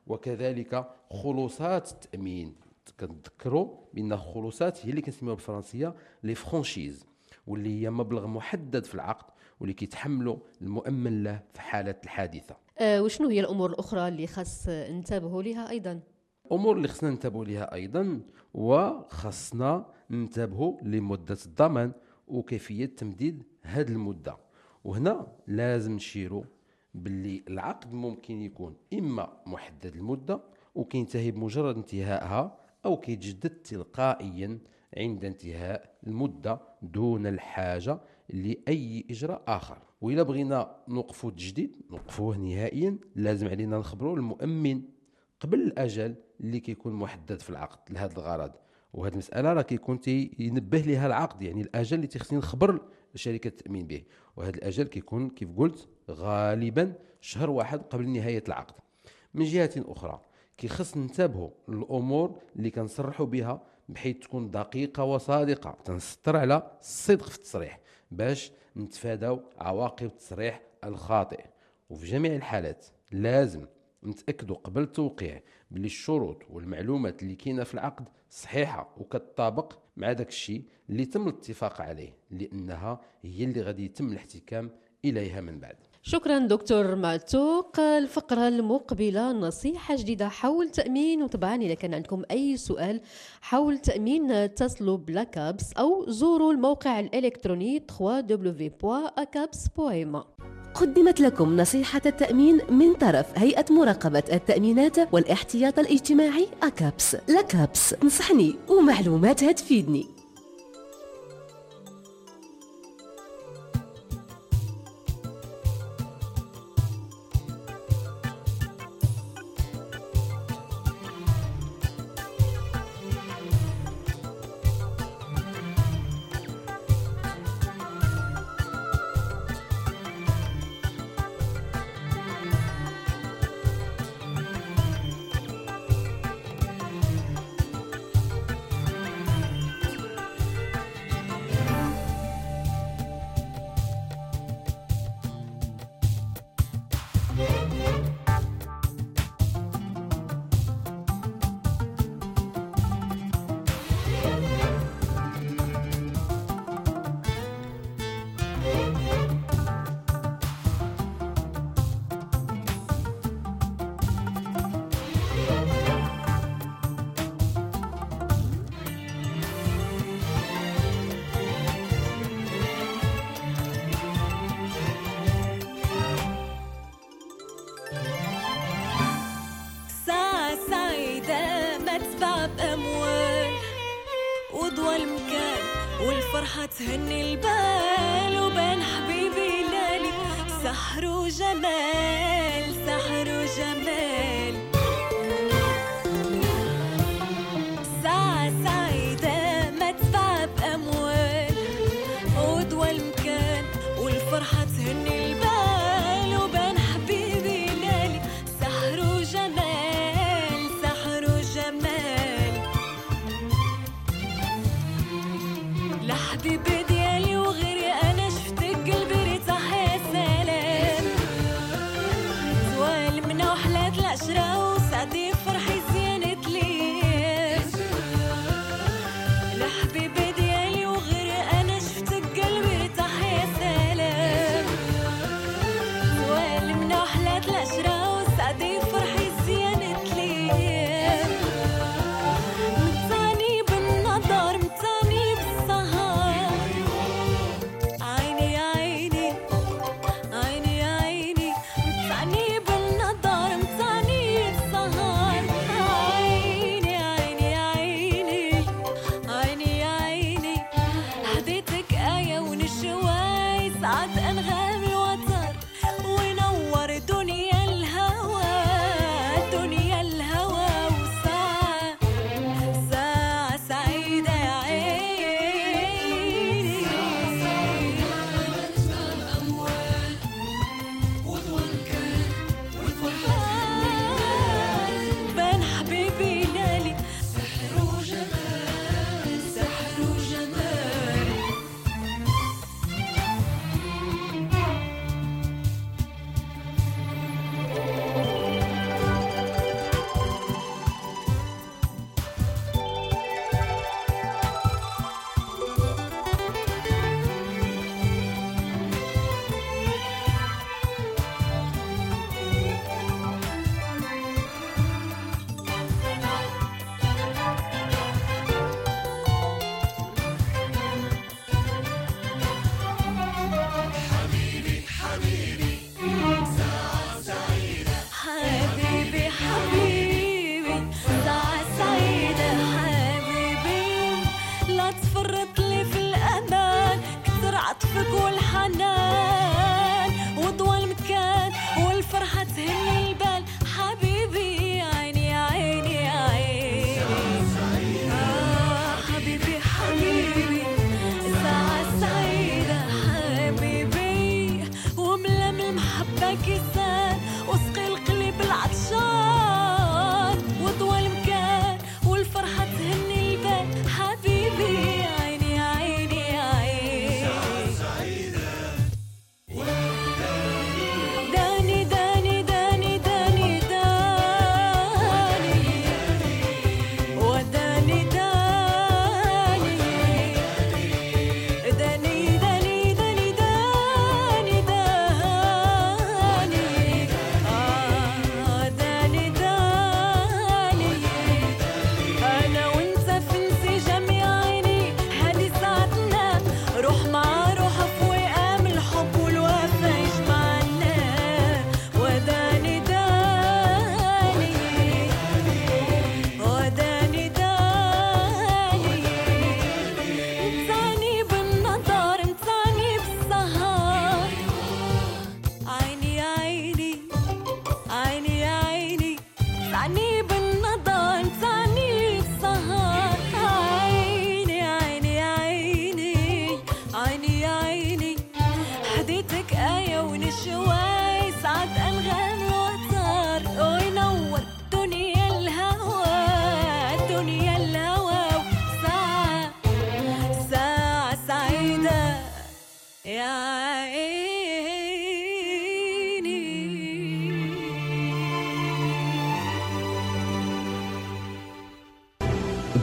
وكذلك خلوصات التامين. كنذكروا بان خلوصات هي اللي كنسميوها بالفرنسيه لي فرانشيز، واللي هي مبلغ محدد في العقد واللي كيتحملوا المؤمن له في حاله الحادثه. أه وشنو هي الامور الاخرى اللي خاص ننتبهوا لها ايضا؟ امور اللي خصنا ننتبهوا لها ايضا، وخصنا ننتبهوا لمده الضمان وكيفيه تمديد هذه المده. وهنا لازم نشيروا باللي العقد ممكن يكون اما محدد المده وكينتهي بمجرد انتهائها، او كيتجدد تلقائيا عند انتهاء المده دون الحاجه لاي اجراء اخر. واذا بغينا نوقفوا التجديد نوقفوه نهائيا، لازم علينا نخبروا المؤمن قبل الاجل اللي كيكون محدد في العقد لهذا الغرض. وهذه المساله راه كيكون تينبه لها العقد، يعني الاجل اللي تخصني نخبر شركه التامين به، وهذا الاجل كيكون كيف قلت غالبا شهر واحد قبل نهايه العقد. من جهه اخرى كيخص ننتبهوا للامور اللي كنصرحوا بها بحيث تكون دقيقه وصادقه، تنسطر على الصدق في التصريح باش نتفاداو عواقب التصريح الخاطئ. وفي جميع الحالات لازم نتاكدوا قبل التوقيع باللي الشروط والمعلومات اللي كاينه في العقد صحيحه وكتطابق مع داك الشيء اللي تم الاتفاق عليه، لانها هي اللي غادي يتم الاحتكام اليها من بعد. شكرا دكتور معتوق. الفقرة المقبلة نصيحة جديدة حول التأمين، وطبعا إذا كان عندكم أي سؤال حول التأمين اتصلوا بلاكابس أو زوروا الموقع الإلكتروني دبليو دبليو دبليو بوان أكابس بوان إم. قدمت لكم نصيحة التأمين من طرف هيئة مراقبة التأمينات والاحتياط الاجتماعي أكابس. لكابس نصحني ومعلوماتها تفيدني. والفرحة تهني البال وبين حبيبي لالي سحر وجمال سحر وجمال. ساعة سعيدة مدفعة بأموال ودوى المكان والفرحة تهني البال وبين حبيبي لالي سحر وجمال سحر وجمال. لحبيبي ديالي وغيري انا شفتك قلبي ارتاح يا سلام. زوال منا وحلات لا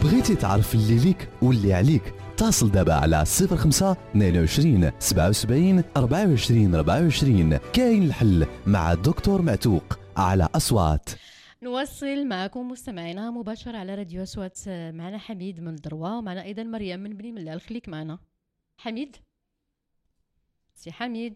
بغيتي تعرف اللي ليك واللي عليك اتصل دابا على صفر خمسة اثنين وعشرين سبعة وسبعين أربعة وعشرين أربعة وعشرين. كاين الحل مع الدكتور معتوق على أصوات. نواصل معكم مستمعينا مباشرة على راديو أصوات. معنا حميد من الدروة ومعنا أيضا مريم من بني ملال. خليك معنا حميد. سي حميد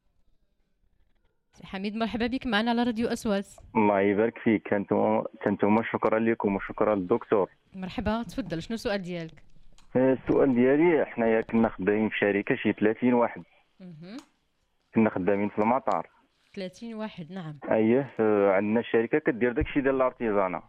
سي حميد مرحبا بك معنا على راديو أصوات. الله يبارك فيك. انتم انتم شكرا لكم وشكرا للدكتور. مرحبا تفضل. شنو السؤال ديالك؟ السؤال ديالي حنايا كنا خدامين في شركه شي ثلاثين واحد. كنا خدامين في المطار ثلاثين واحد. نعم. اييه عندنا شركه كدير داكشي ديال الارتيزانا.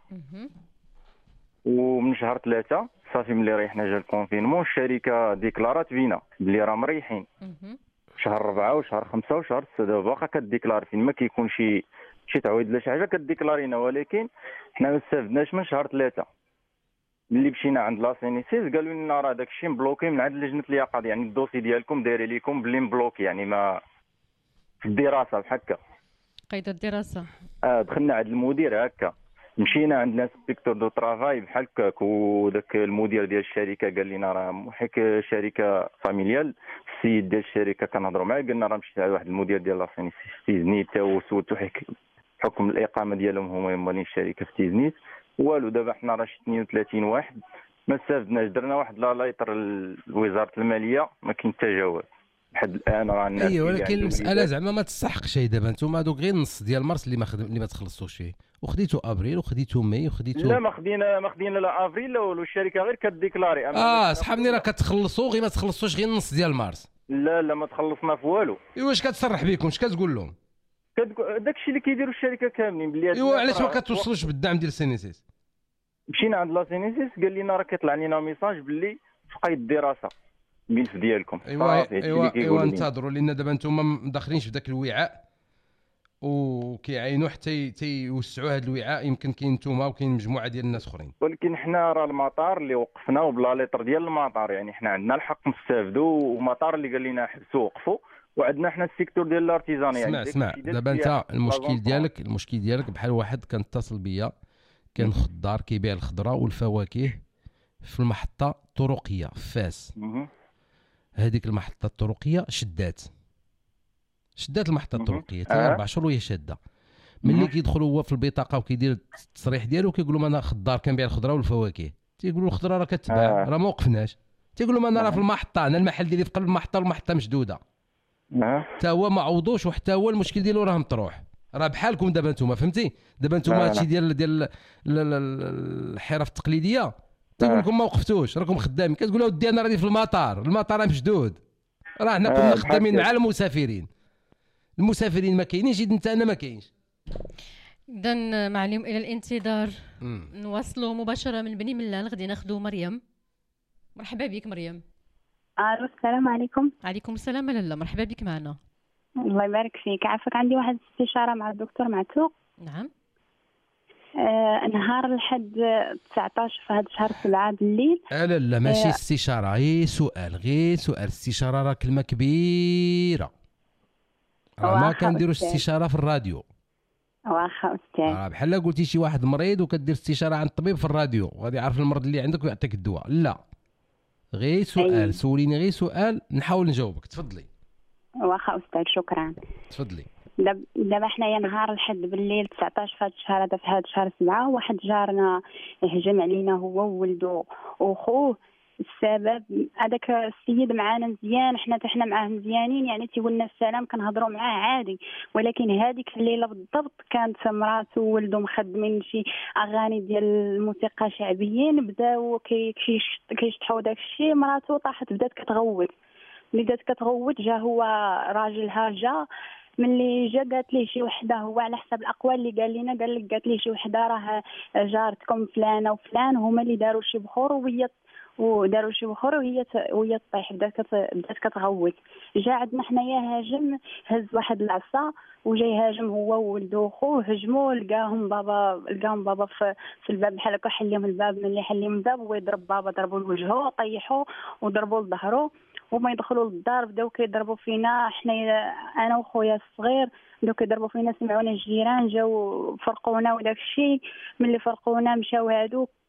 ومن شهر ثلاثة صافي ملي ريحنا جا الكونفينمون الشركه ديكلارات بينا بلي راه مريحين. شهر ربعة وشهر خمسة وشهر ستة دابا واخا كديكلار فين ما كيكون شي شي تعويض ولا شي حاجه كديكلارينا، ولكن حنا ما استفدناش من شهر ثلاثة. ملي مشينا عند لاسينيسيس قالوا لنا راه داكشي مبلوكي من عند لجنه اليقظه، يعني الدوسي ديالكم داير ليكم بلي مبلوكي، يعني ما في الدراسه بحال هكا قيد الدراسه. اه دخلنا عند المدير هكا، مشينا عند الانسبكتور دو طرافاي بحال هكاك، وداك المدير ديال الشركه قال لنا راه حيت شركه فاميليال. السيد ديال الشركه كنهضروا معاه قلنا راه مشيت عند واحد المدير ديال لاسينيسيس في تيزنيت وسولتو حكم الاقامه ديالهم هما مالين الشركه في تيزنيت. والو دابا حنا راه شي اثنين وثلاثين واحد ما استفدناش. درنا واحد لا لايطر لوزاره الماليه ما كاين حتى جواب لحد الان. راه الناس ايوه ولكن المساله زعما ما تستحقش شي. دابا نتوما دوك غير النص ديال مارس اللي ما خدم اللي ما تخلصوش فيه، وخديتو ابريل وخديتو ماي وخديتو. لا ما خدينا ما خدينا لا افريل لا والو، الشركه غير كديكلاري. اه صحابني راه كتخلصوا غير ما تخلصوش غير النص ديال مارس. لا لا ما تخلصنا في والو. ايوا واش كتصرح بكم؟ اش كتقول لهم؟ داكشي اللي كيديروا الشركه كاملين بلي. ايوا علاش ما كتوصلوش بالدعم ديال سينيسيس؟ مشينا عند لاسينيسيس قال لنا راه كيطلع لنا ميساج باللي في قيد الدراسه الملف ديالكم. ايوا ايوا ايوا انتظروا لان دابا نتوما داخلين في ذاك الوعاء وكيعينوا حتى تيوسعوا هذا الوعاء. يمكن كاين نتوما وكاين مجموعه ديال الناس اخرين، ولكن حنا راه المطار اللي وقفنا وبلا ليطر ديال المطار، يعني حنا عندنا الحق نستافدوا، ومطار اللي قال لنا حبسوا وقفوا، وعندنا حنا السيكتور ديال الارتيزان. يعني اسمع اسمع دابا انت المشكل ديالك المشكل ديالك بحال واحد كان اتصل بيا كان خضار كيبيع الخضره والفواكه في المحطه الطرقيه في فاس. هذيك المحطه الطرقيه شدات شدات المحطه الطرقيه حتى اربع شهور وهي شاده. ملي كيدخل هو في البطاقه وكيدير التصريح ديالو كيقول لهم انا خضار كنبيع الخضره والفواكه. تيقولوا الخضره راه كتباع راه ما وقفناش. تيقول لهم انا راه في المحطه، انا المحل ديالي في قلب المحطه والمحطه مشدوده. حتى هو ما عوضوش وحتى هو المشكل ديالو راه مطروح. راه بحالكم دابا نتوما فهمتي. دابا نتوما هادشي ديال ديال الحرف التقليديه تيقول لكم ما وقفتوش راكم خدامين. كتقولوا ودي انا راني في المطار، المطار مشدود. راه حنا كنا خدامين مع المسافرين، المسافرين ما كاينينش، انت انا ما كاينش. اذا معلم الى الانتظار. نواصلوا مباشره من بني ملال. غادي ناخذوا مريم. مرحبا بك مريم. الو السلام عليكم. عليكم السلام لاله. مرحبا بك معنا. الله يبارك فيك. عافاك عندي واحد الاستشاره مع الدكتور معتوق. نعم. آه نهار الحد تسعطاش في هذا الشهر سبعة بالليل. لا لا ماشي آه استشاره، غير سؤال غير سؤال. استشاره راه كلمه كبيره، راه ما كنديروش استشاره في الراديو. واخا استاذ. راه بحال قلتي شي واحد مريض وكدير استشاره عند الطبيب في الراديو وغادي يعرف المرض اللي عندك ويعطيك الدواء. لا غير سؤال. أي. سوليني غير سؤال نحاول نجاوبك. تفضلي. واخا استاذ شكرا. تفضلي. دابا حنايا نهار الحد بالليل تسعطاش في هذا الشهر هذا في هذا الشهر سبعة واحد جارنا هجم علينا هو وولده وخوه. السبب هذاك السيد معانا مزيان، حنا حتى حنا معاه مزيانين، يعني تيقولنا السلام كنهضروا معاه عادي. ولكن هذيك الليله بالضبط كانت مراته وولده مخدمين شي اغاني ديال الموسيقى شعبيين، بداو كيشطحوا داك الشيء. مراته طاحت بدات كتغوت. ملي بدات كتغوت جا هو راجلها جا. ملي جا قالت ليه شي وحده، هو على حسب الاقوال اللي قال لنا قال لك قالت ليه شي وحده راه جارتكم فلانه وفلان هما اللي داروا شي بخور وهي وداروا شي بخور وهي وهي طيح بدات بدات كتغوت. جا عندنا حنايا هاجم هز واحد العصا وجاي هاجم هو وولده وخوه. هجموا لقاهم بابا لقاهم بابا في, في الباب بحال هكا حل لهم الباب. ملي حل لهم الباب هو يضرب بابا، ضربوا لوجهه طيحوا وضربوا لظهره. وما يدخلوا للدار بداو كيضربوا فينا حنايا انا وخويا الصغير. بداو كيضربوا فينا سمعونا الجيران جاو فرقونا وداك الشيء. ملي فرقونا مشاو هادو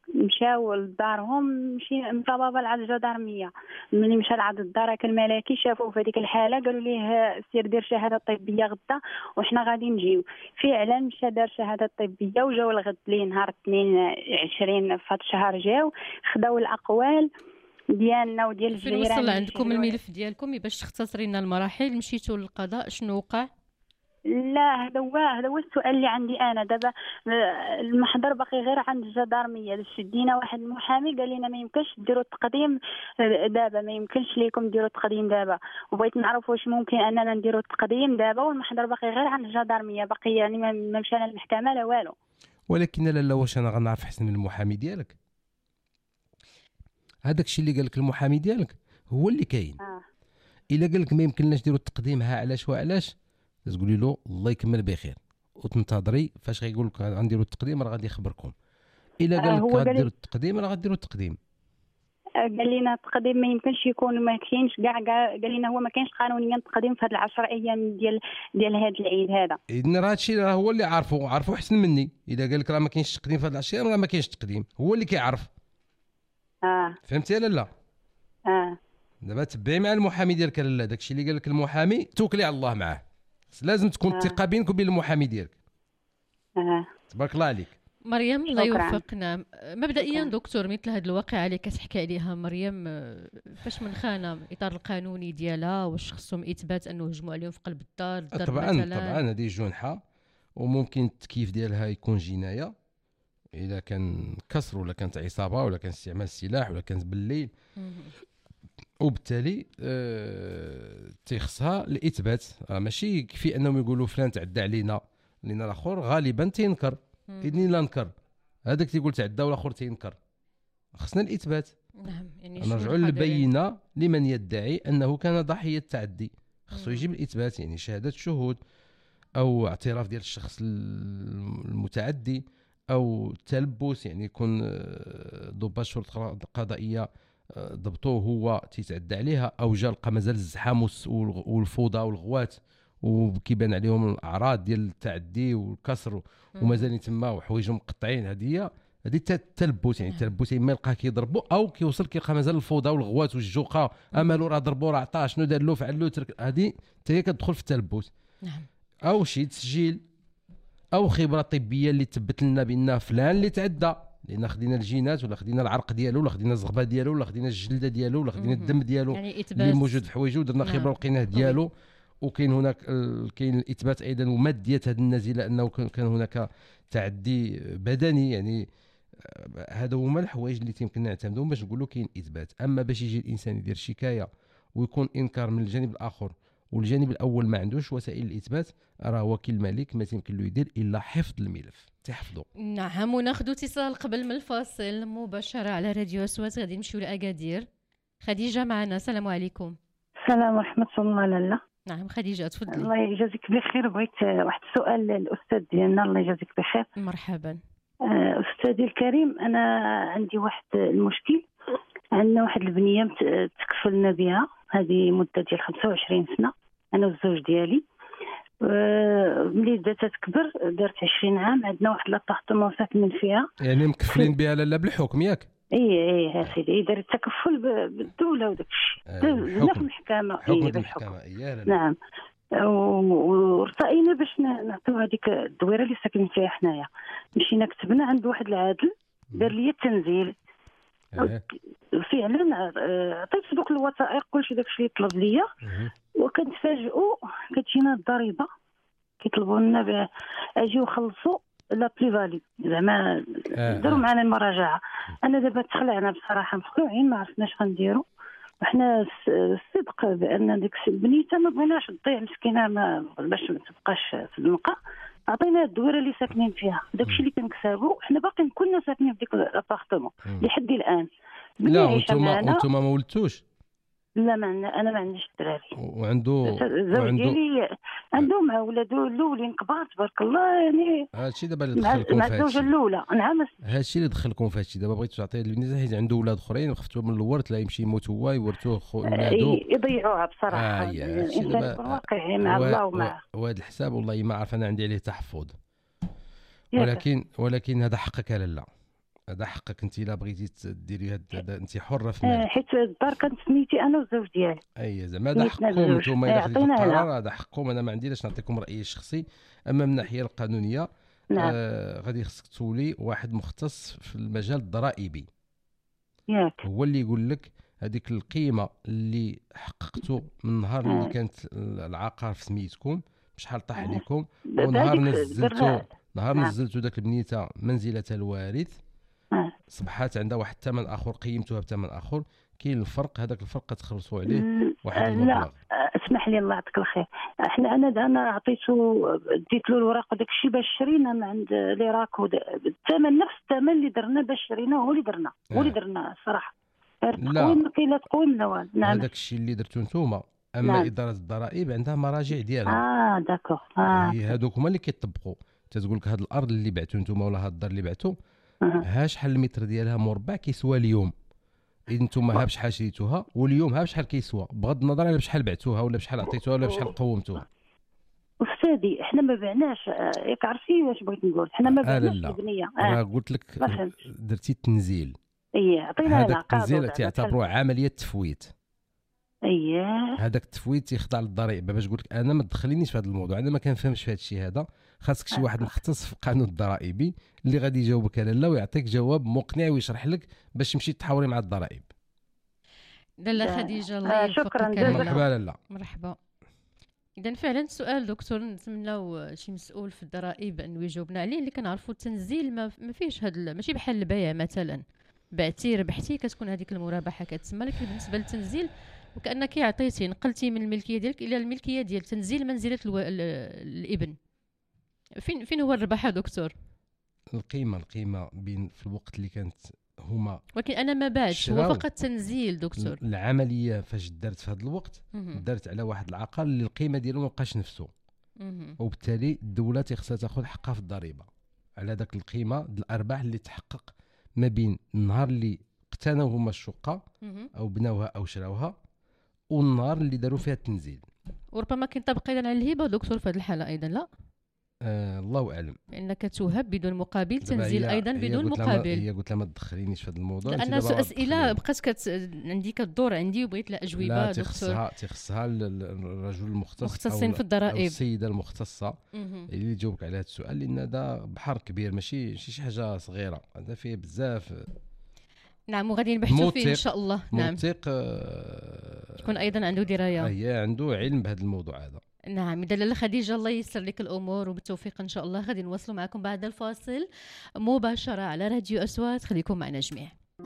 مشاو لدارهم، مشي مشى بابا لعند الجدارميه. ملي مشى لعند الدار الملكي شافوه في هذيك الحاله، قالوا ليه سير دير شهاده طبيه غدا وحنا غادي نجيو. فعلا مشى دار شهاده طبيه وجاو الغد ليه نهار اثنين عشرين في هذا الشهر، جاو خداو الاقوال ديالنا وديال الجيران. فين وصل عندكم الملف ديالكم باش تختصري لنا المراحل؟ مشيتوا للقضاء، شنو وقع؟ لا هذا هو هذا هو السؤال اللي عندي انا دابا. المحضر باقي غير عند الجدارميه، شدينا واحد المحامي قال لنا ما يمكنش ديروا التقديم دابا، ما يمكنش ليكم ديروا التقديم دابا، وبغيت نعرف واش ممكن اننا نديروا التقديم دابا والمحضر باقي غير عند الجدارميه، باقي يعني ما مشينا للمحكمه لا والو. ولكن لا واش انا غنعرف احسن من المحامي ديالك؟ هذاك الشيء اللي قال لك المحامي ديالك هو اللي كاين. آه. الا قال لك ما يمكنناش نديروا التقديم ها علاش وعلاش، تقولي له الله يكمل بخير وتنتظري فاش غيقول لك غنديروا التقديم راه غادي يخبركم. الا قال لك غديروا التقديم راه غديروا التقديم. قال لنا التقديم ما يمكنش يكون، ما كاينش كاع قال لنا هو ما كاينش قانونيا التقديم في هاد العشر ايام ديال ديال هذا العيد هذا. اذن راه هادشي راه هو اللي عارفه عارفه احسن مني. اذا قال لك راه ما كاينش تقديم في هاد العشر ايام راه ما كاينش تقديم، هو اللي كيعرف. اه فهمتي ولا لا؟ اه دابا تبعي مع المحامي ديالك لالا، داكشي اللي قال لك المحامي توكلي على الله معاه. لازم تكون الثقه آه. بينك وبين المحامي ديالك. اه تبارك الله عليك. مريم الله يوفقنا. مبدئيا دكتور، مثل هذه الواقعه اللي كتحكي عليها مريم، فاش من خانه الاطار القانوني ديالها، واش خصهم اثبات انه هجموا عليهم في قلب الدار الدار طبعا مثلا؟ طبعا هذه جنحه، وممكن التكييف ديالها يكون جنايه اذا كان كسر ولا كانت عصابه ولا كان استعمال السلاح ولا كانت بالليل، وبالتالي آه تيخصها الاثبات. آه ماشي يكفي انهم يقولوا فلان تعدى علينا، لان الاخر غالبا تينكر. اذني لا نكر، هذاك تيقول تعدى والاخر تينكر، خصنا الاثبات. نعم يعني نرجعوا للبينه لمن يدعي انه كان ضحيه تعدي، خصو يجيب الاثبات، يعني شهاده شهود او اعتراف ديال الشخص المتعدي او تلبس، يعني يكون ضباط الشرطه القضائيه ضبطوه هو تيتعدى عليها، او جا لقى مازال الزحام والفوضى والغوات وكيبان عليهم الاعراض ديال التعدي والكسر ومازال تما وحوايجهم مقطعين. هذه هذه التلبس، يعني التلبس اما يلقاه كيضربوا او كيوصل كيلقى مازال الفوضى والغوات والجوقه، امالو راه ضربوا راه عطاه شنو دار له فعل له ترك، هذه حتى هي كتدخل في التلبس. نعم. او شي تسجيل او خبره طبيه اللي تثبت لنا بان فلان اللي تعدى، لان خدينا الجينات ولا خدينا العرق ديالو ولا خدينا الزغبه ديالو ولا خدينا الجلده ديالو ولا خدينا الدم ديالو، يعني اللي موجود في حوايجه ودرنا خبره نعم. ولقيناه ديالو. وكاين هناك كاين الاثبات ايضا وماديه هذه النازله انه كان هناك تعدي بدني، يعني هذا هما الحوايج اللي يمكن نعتمدهم باش نقولوا كاين اثبات. اما باش يجي الانسان يدير شكايه ويكون انكار من الجانب الاخر والجانب الاول ما عندوش وسائل الاثبات، راه وكيل الملك ما يمكن له يدير الا حفظ الملف، تحفظه. نعم. وناخذ اتصال قبل من الفاصل مباشره على راديو أصوات، غادي نمشيو لاكادير. خديجه معنا، السلام عليكم. السلام ورحمه الله. لالا نعم خديجه تفضلي. الله يجازيك بخير. بغيت واحد السؤال للاستاذ ديالنا، الله يجازيك بخير. مرحبا. استاذي الكريم، انا عندي واحد المشكل. عندنا واحد البنيه تكفلنا بها هذه مده ديال خمسة وعشرين سنه، انا والزوج ديالي. ملي بدات تكبر دارت عشرين عام، عندنا واحد لابارتمون ساكنين فيها. يعني مكفلين بها لالا بالحكم ياك؟ اي اي يا سيدي، دارت التكفل بالدوله وداك الشيء، دزنا في المحكمه. حكم المحكمه. اي نعم. ورتأينا باش نعطيو هذيك الدويره اللي ساكنين فيها حنايا. مشينا كتبنا عند واحد العادل، دار لي التنزيل. فعلا عطيت دوك الوثائق كلشي داكشي اللي طلب ليا، وكنتفاجئوا كتجينا الضريبه كيطلبوا لنا اجيو خلصوا لا بلي فالي، زعما داروا معنا المراجعه. انا دابا تخلعنا بصراحه مخلوعين، ما عرفناش غنديروا. وحنا الصدق بان ديك البنيته ما بغيناش تضيع مسكينه، ما باش ما تبقاش في الزنقه. عطينا الدويره اللي ساكنين فيها، داكشي اللي كنكسبوا حنا باقي كنا ساكنين في ديك الابارتمون لحد الان. لا وانتم وانتم ما ولدتوش؟ لا ما انا ما عنديش الدراري. وعنده الزوج ديالي عنده مع ولادو الاولين كبار تبارك الله. يعني هادشي دابا اللي دخلكم مع الزوجه الاولى. نعم هادشي اللي دخلكم في هادشي. دابا بغيتو تعطيه البنيته حيت عنده ولاد اخرين وخفتوا من الورث لا يمشي يموت هو يورثوه ولادو يضيعوها بصراحه. آه الانسان يكون واقعي مع الله ومع وهذا الحساب. والله ما عارف، انا عندي عليه تحفظ، ولكن ولكن هذا حقك لالا. هذا حقك انت الا بغيتي ديري هاد انت حره في آه، مالك. حيت الدار كانت سميتي انا والزوج ديالي. اي زعما هذا سميتنا حقكم بزوج. نتوما آه، الا خديتوا عطينا القرار، لها. هذا حقكم. انا ما عندي لاش نعطيكم رايي الشخصي. اما من الناحيه القانونيه نعم. آه غادي خصك تولي واحد مختص في المجال الضرائبي، ياك هو اللي يقول لك هذيك القيمه اللي حققتوا من النهار آه. اللي كانت العقار في سميتكم بشحال طاح آه. عليكم، ب- ونهار بهذيك نزلتوا الدرا- نهار نعم. نزلتوا داك البنيته منزله الوارث آه. صبحات عندها واحد الثمن اخر، قيمتوها بثمن اخر، كاين الفرق، هذاك الفرق كتخلصوا عليه ل- واحد آه، المبلغ. لا آه، اسمح لي الله يعطيك الخير. احنا انا انا عطيته ديت له الوراق وداك الشيء باش شرينا من عند لي راكو. الثمن نفس الثمن اللي درنا باش شرينا هو اللي درنا هو اللي درنا الصراحه. التقويم ما كاين لا تقويم لا والو. نعم. هذاك الشيء اللي درتو نتوما، اما نعم. اداره الضرائب عندها مراجع ديالها. اه داكور. اه هي هذوك هما اللي كيطبقوا. تتقول لك هذه الارض اللي بعتو نتوما ولا هذه الدار اللي بعتو آه. ها شحال المتر ديالها مربع كيسوى اليوم، اذا نتوما ها بشحال شريتوها واليوم ها بشحال كيسوى، بغض النظر على بشحال بعتوها ولا بشحال عطيتوها ولا بشحال قومتوها. استاذي احنا ما بعناش. آه، ياك عرفتي واش بغيت نقول؟ احنا ما آه لا بعناش لا البنيه. راه اه قلت لك ما فهمت. درتي التنزيل. ايه عطينا هذاك لها قاعدة التنزيل وضع. تعتبروه عمليه تفويت. اييه هذاك التفويت تيخضع للضرائب. باش قلت لك انا ما تدخلينيش في هذا الموضوع، انا ما كنفهمش في هذا الشيء هذا. خاصك شي واحد مختص في القانون الضرائبي اللي غادي يجاوبك على لا ويعطيك جواب مقنع ويشرح لك باش تمشي تحاوري مع الضرائب. لاله خديجه الله آه، يوفقك. شكراً على- مرحبا لاله. مرحبا. اذا فعلا سؤال دكتور نتمناو شي مسؤول في الضرائب انه يجاوبنا عليه، اللي كنعرفوا التنزيل ما, ما فيش هاد ال- ماشي بحال البيع مثلا، بعتي ربحتي كتكون هذيك المرابحه كتسمى، لكن بالنسبه للتنزيل وكانك عطيتي نقلتي من الملكيه ديالك الى الملكيه ديال تنزيل منزله الو... ال... الابن. فين فين هو الربح يا دكتور؟ القيمه القيمه بين في الوقت اللي كانت هما، ولكن انا ما باعتش، هو شراو. فقط تنزيل دكتور. العمليه فاش دارت في هذا الوقت مهم. دارت على واحد العقار اللي القيمه ديالو ما بقاش نفسه، مهم. وبالتالي الدوله تيخصها تاخذ حقها في الضريبه على ذاك القيمه ديال الارباح اللي تحقق ما بين النهار اللي اقتناو هما الشقه مهم. او بناوها او شراوها والنهار اللي داروا فيها التنزيل. وربما كينطبق ايضا على الهبه دكتور في هذه الحاله ايضا لا؟ آه الله اعلم. لانك توهب بدون مقابل، دابا تنزيل هي- ايضا هي بدون قلت لها ما- مقابل. هي قلت لها ما تدخلينيش في هذا الموضوع. أنت لان دابا سو- غا اسئله تدخليني. بقات كت... عندي كدور عندي وبغيت لا اجوبه لا دكتور. تخصها تخصها ال- ال- الرجل المختص مختصين أو في الضرائب. أو السيده المختصه مهم. اللي يجاوبك على هذا السؤال، لان هذا بحر كبير ماشي شي شي حاجه صغيره، هذا فيه بزاف. نعم وغادي نبحثوا فيه ان شاء الله. نعم موثق آه، يكون ايضا عنده درايه. هي عنده علم بهذا الموضوع هذا. نعم اذا لاله خديجه الله ييسر لك الامور وبالتوفيق ان شاء الله. غادي نواصلوا معكم بعد الفاصل مباشره على راديو اصوات، خليكم معنا جميع.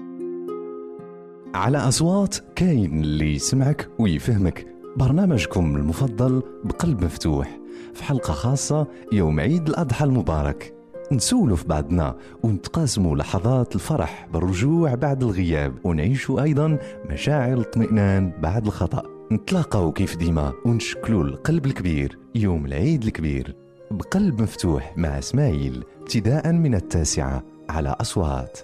على أصوات كاين اللي يسمعك ويفهمك. برنامجكم المفضل بقلب مفتوح في حلقة خاصة يوم عيد الأضحى المبارك، نسولوا في بعضنا ونتقاسموا لحظات الفرح بالرجوع بعد الغياب، ونعيشوا أيضا مشاعر الاطمئنان بعد الخطأ. نتلاقاو كيف ديما ونشكلوا القلب الكبير يوم العيد الكبير بقلب مفتوح مع اسماعيل ابتداء من التاسعة على أصوات.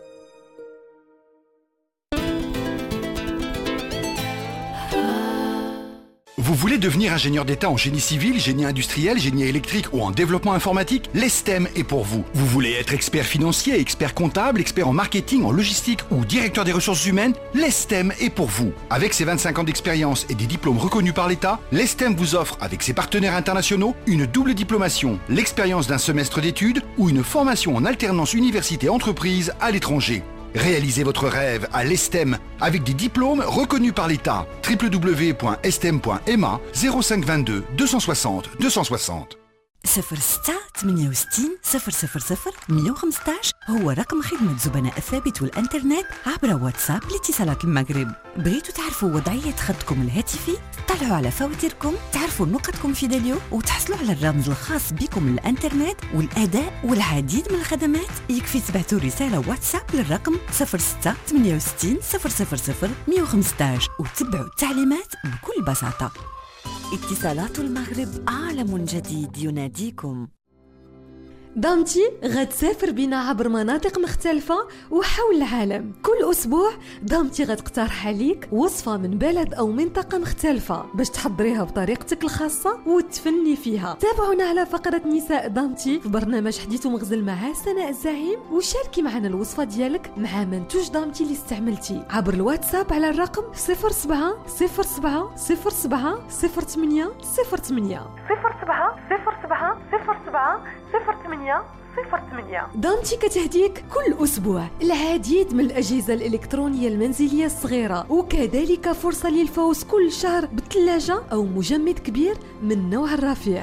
Vous voulez devenir ingénieur d'État en génie civil, génie industriel, génie électrique ou en développement informatique? L'E S T E M est pour vous. Vous voulez être expert financier, expert comptable, expert en marketing, en logistique ou directeur des ressources humaines? L'E S T E M est pour vous. Avec ses vingt-cinq ans d'expérience et des diplômes reconnus par l'État, l'E S T E M vous offre, avec ses partenaires internationaux, une double diplomation, l'expérience d'un semestre d'études ou une formation en alternance université-entreprise à l'étranger. Réalisez votre rêve à l'E S T E M avec des diplômes reconnus par l'État. w w w point s t e m point m a zéro cinq vingt-deux deux cent soixante deux cent soixante. صفر ستة ثمانية وستين صفر صفر صفر مية وخمسطاش هو رقم خدمة زبناء الثابت والإنترنت عبر واتساب لاتصالات المغرب. بغيتوا تعرفوا وضعية خطكم الهاتفي؟ طلعوا على فواتيركم، تعرفوا نقطكم في داليو وتحصلوا على الرمز الخاص بكم الإنترنت والأداء والعديد من الخدمات. يكفي تبعتوا رسالة واتساب للرقم صفر ستة ثمانية وستين صفر صفر صفر مية وخمسطاش وتتبعوا التعليمات بكل بساطة. اتصالات المغرب عالم جديد يناديكم. دامتي غتسافر بنا عبر مناطق مختلفة وحول العالم. كل أسبوع دامتي غتقترح عليك وصفة من بلد أو منطقة مختلفة باش تحضريها بطريقتك الخاصة وتفني فيها. تابعونا على فقرة نساء دامتي في برنامج حديث ومغزل مع سناء الزعيم، وشاركي معنا الوصفة ديالك مع منتوج دامتي اللي استعملتي عبر الواتساب على الرقم صفر سبعة صفر سبعة صفر سبعة صفر ثمانية صفر ثمانية صفر سبعة صفر سبعة صفر سبعة صفر ثمانية صفر ثمانية. دامتي كتهديك كل أسبوع العديد من الأجهزة الإلكترونية المنزلية الصغيرة، وكذلك فرصة للفوز كل شهر بثلاجة أو مجمد كبير من نوع الرفيع.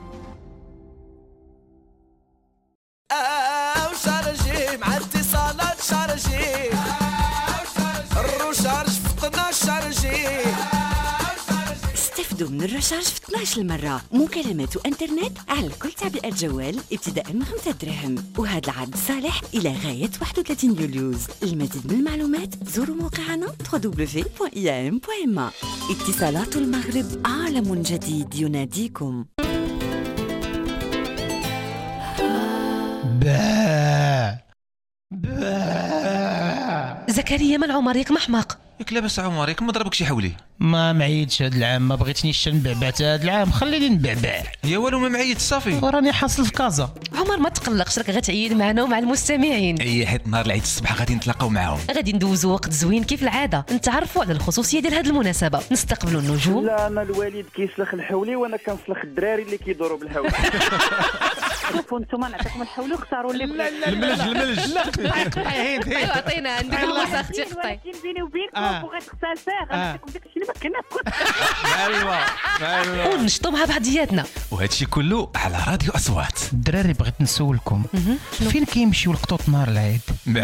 أو شارجي مع اتصالات شارجي الرشارج في اثناش شارجي. استفدوا من الرشارج في اثناش المرة، مكالمات وانترنت على كل تعبئة جوال ابتداء من خمسة دراهم، وهذا العرض صالح إلى غاية واحد وثلاثين يوليوز. المزيد من المعلومات زوروا موقعنا دبليو دبليو دبليو دوت اي ام دوت ام. اتصالات المغرب، عالم جديد يناديكم. زكريا من عمرك محمق. ياك لاباس عمرك ما ضربك شي حولي؟ ما معيدش هاد العام، ما بغيتنيش نبعبعت هاد العام، خليني نبعبع. يا والو ما معيد صافي، وراني حاصل في كازا. عمر ما تقلقش، راك غتعيد معنا ومع المستمعين. اي حيت نهار العيد الصباح غادي نتلاقاو معاهم، غادي ندوزو وقت زوين كيف العاده، نتعرفوا على الخصوصيه ديال هاد المناسبه، نستقبلوا النجوم. لا انا الوالد كيسلخ الحولي وانا كنسلخ الدراري اللي كيدوروا بالحولي. شوفوا نتوما نعطيكم الحولي واختاروا اللي لا لا الملج الملج لا هيد ايوا عطينا عندك الوصفه اختي قطعي. ولكن بيني وبينكم بغيت اختار غنعطيكم داك الشيء اللي ما كنا ايوا ايوا ونشطوا مع بعضياتنا، وهادشي كله على راديو اصوات. الدراري بغيت نسولكم فين كيمشيو القطوط نهار العيد؟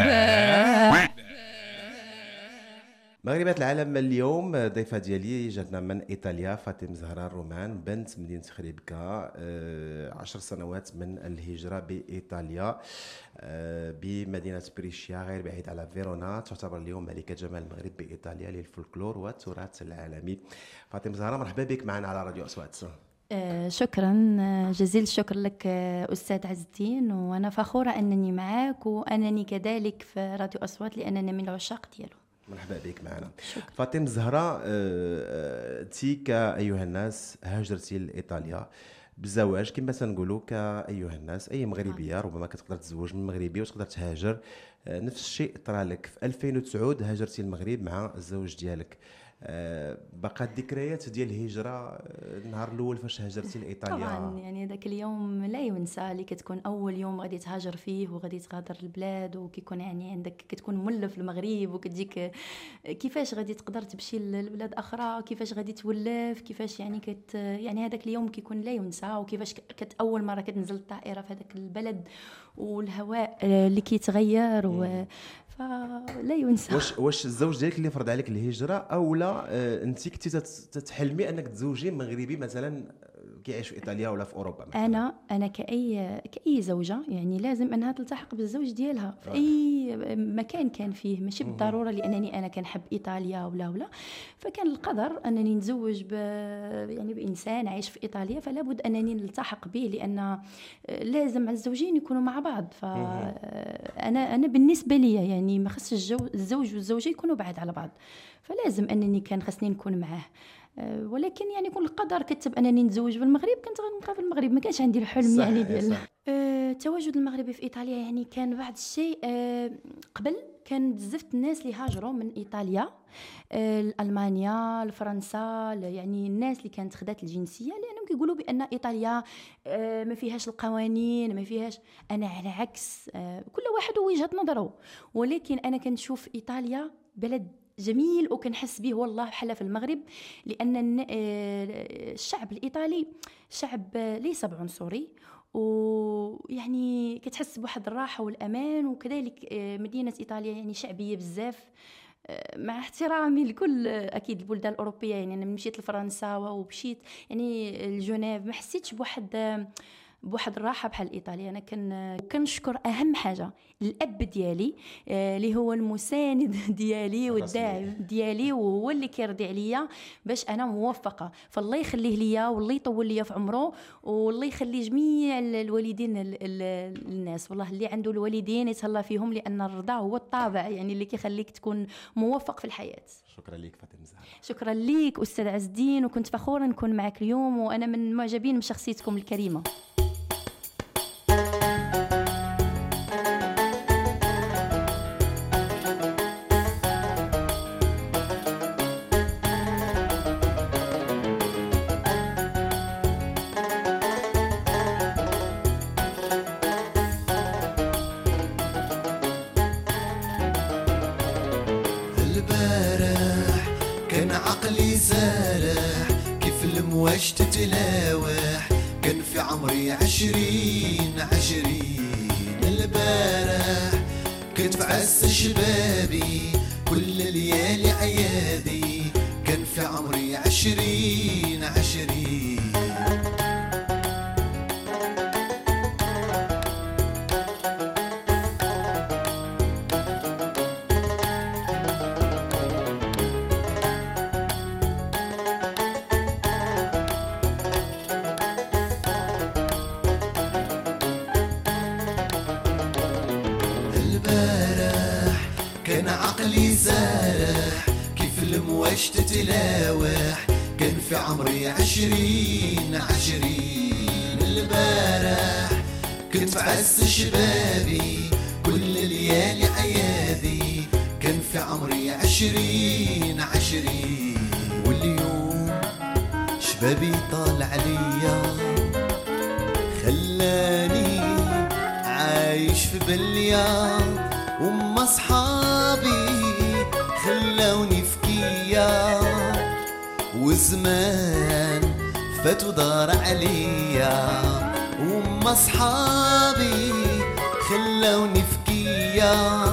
مغربات العالم اليوم ضيفة ديالي جاتنا من إيطاليا، فاطمة زهراء الرومان، بنت مدينة خريبكة، عشر سنوات من الهجرة بإيطاليا بمدينة بريشيا غير بعيد على فيرونا. تعتبر اليوم ملكة جمال المغرب بإيطاليا للفولكلور والتراث العالمي. فاطمة زهراء مرحبا بك معنا على راديو أصوات. آه شكرا جزيل الشكر لك أستاذ عز الدين، وأنا فخورة أنني معك وأنني كذلك في راديو أصوات لأنني من العشاق ديالو. مرحبا بك معنا. فاطمة زهراء، انتي كأيها الناس هاجرتي لإيطاليا بالزواج كما تنقولوا كأيها الناس، أي مغربية ربما كتقدر تتزوج من مغربي وتقدر تهاجر. نفس الشيء طرا لك في ألفين وتسعة هاجرتي المغرب مع الزوج ديالك. بقى الذكريات ديال الهجره النهار الاول فاش هاجرتي لايطاليا؟ طبعا يعني ذاك اليوم لا ينسى، اللي كتكون اول يوم غادي تهاجر فيه وغادي تغادر البلاد، وكيكون يعني عندك كتكون مولف المغرب، وكتجيك كيفاش غادي تقدر تمشي لبلاد اخرى، كيفاش غادي تولف، كيفاش يعني كت يعني هذاك اليوم كيكون لا ينسى. وكيفاش كت اول مره كتنزل الطائره في هذاك البلد والهواء اللي كيتغير و فلا ينسى. واش واش الزوج ديالك اللي فرض عليك الهجره او لا انت كنتي تتحلمي انك تزوجي مغربي مثلا كيعيش في ايطاليا ولا في اوروبا مثلا؟ انا انا كاي كاي زوجه يعني لازم انها تلتحق بالزوج ديالها في اي مكان كان فيه، ماشي بالضروره لانني انا كنحب ايطاليا ولا ولا فكان القدر انني نتزوج ب يعني بانسان عايش في ايطاليا، فلا بد انني نلتحق به لان لازم الزوجين يكونوا مع بعض. فانا انا بالنسبه لي يعني ما خصش الزوج والزوجه يكونوا بعاد على بعض، فلازم انني كان خصني نكون معاه. ولكن يعني يكون القدر كتب انني نتزوج في المغرب، كنت غنبقى في المغرب، ما كانش عندي الحلم يعني ديال التواجد المغربي في ايطاليا. يعني كان بعض الشيء أه قبل كان بزاف الناس اللي هاجروا من ايطاليا المانيا لفرنسا، يعني الناس اللي كانت خدات الجنسيه لانهم كيقولوا بان ايطاليا أه ما فيهاش القوانين، ما فيهاش. انا على عكس أه كل واحد وجهه نظره، ولكن انا كنشوف ايطاليا بلد جميل وكنحس به والله بحال في المغرب، لان الشعب الايطالي شعب ليس بعنصري، ويعني كتحس بواحد الراحه والامان. وكذلك مدينه ايطاليا يعني شعبيه بزاف، مع احترامي لكل اكيد البلدان الاوروبيه. يعني انا مشيت لفرنسا ومشيت يعني لجنيف، ما حسيتش بواحد بواحد الراحه بحال ايطاليا. انا كن كنشكر اهم حاجه الاب ديالي اللي آه هو المساند ديالي والداعم ديالي، وهو اللي كيرضي عليا باش انا موفقه. فالله يخليه ليا والله يطول ليا في عمره، والله يخلي جميع الوالدين ال ال الناس. والله اللي عنده الوالدين يتهلا فيهم، لان الرضا هو الطابع يعني اللي كيخليك تكون موفق في الحياه. شكرا لك فاطمه زهرة. شكرا لك استاذ عز الدين، وكنت فخوره نكون معك اليوم، وانا من معجبين بشخصيتكم الكريمه. واش تتلاوح كان في عمري عشرين عشرين. البارح كنت في عز شبابي كل ليالي عيادي، كان في عمري عشرين عشرين. واش تتلاوح كان في عمري عشرين عشرين. البارح كنت في عز شبابي كل ليالي عيادي، كان في عمري عشرين عشرين. واليوم شبابي طال عليا خلاني عايش في بليا، وما اصحابي خلوني في وزمان فاتوا دار عليا، وما اصحابي خلوني في كيا،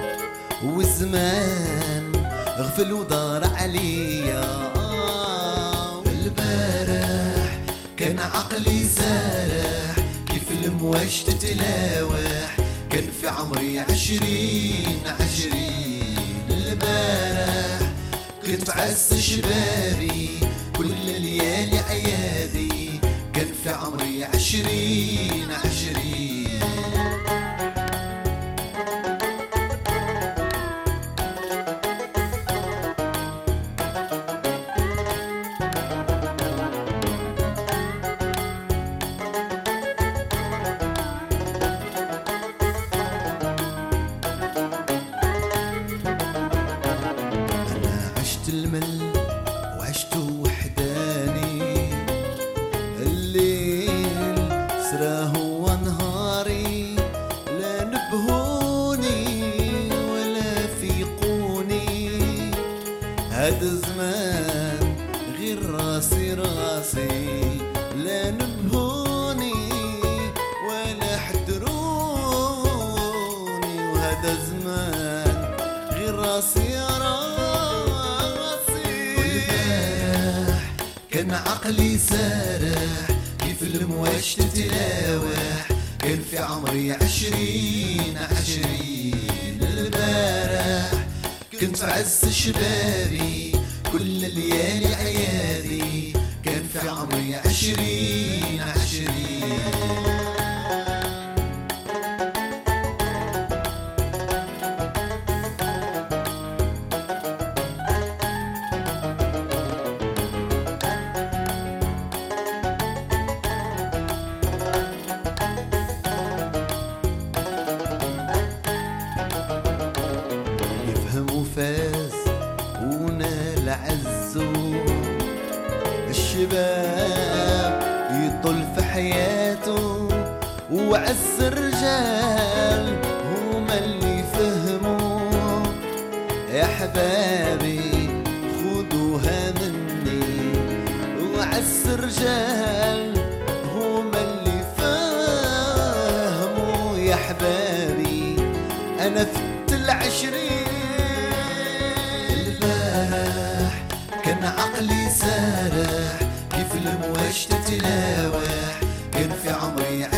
وزمان غفل ودار عليا. البارح كان عقلي سارح كيف المواج تتلاوح، كان في عمري عشرين عشرين. البارح كنت في عز شبابي كل ليالي عيادي، كان في عمري عشرين عشرين. عقلي سارح كيف المواج تتلاوح، كان في عمري عشرين عشرين. البارح كنت في عز شبابي كل ليالي عيادي، كان في عمري عشرين عشرين. وعز الرجال هما اللي فهموا، يا حبابي خذوها مني. وعز الرجال هما اللي فهموا، يا حبابي انا فت العشرين. البارح كان عقلي سارح كيف المواج تتلاوح، كان في عمري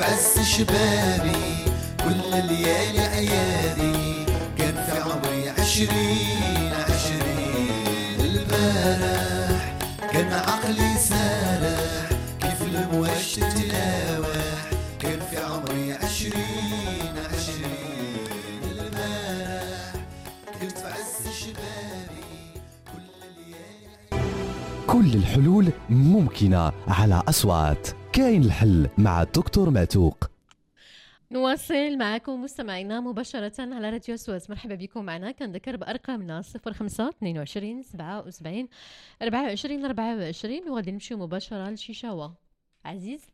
في عز شبابي كل الليالي عيالي كان في عمري عشرين عشرين البارح كان عقلي سارح كيف المواج تتلاوح كان في عمري عشرين عشرين البارح كنت في عز شبابي كل الحلول ممكنة على أصوات. كاين الحل مع الدكتور معتوق. نواصل معكم مستمعينا مباشرة على راديو أصوات. مرحبا بكم معنا. كنذكر بأرقامنا صفر خمسة اثنين وعشرين سبعة وسبعين أربعة وعشرين أربعة وعشرين وغادي نمشيو مباشرة لشيشاوة. عزيز.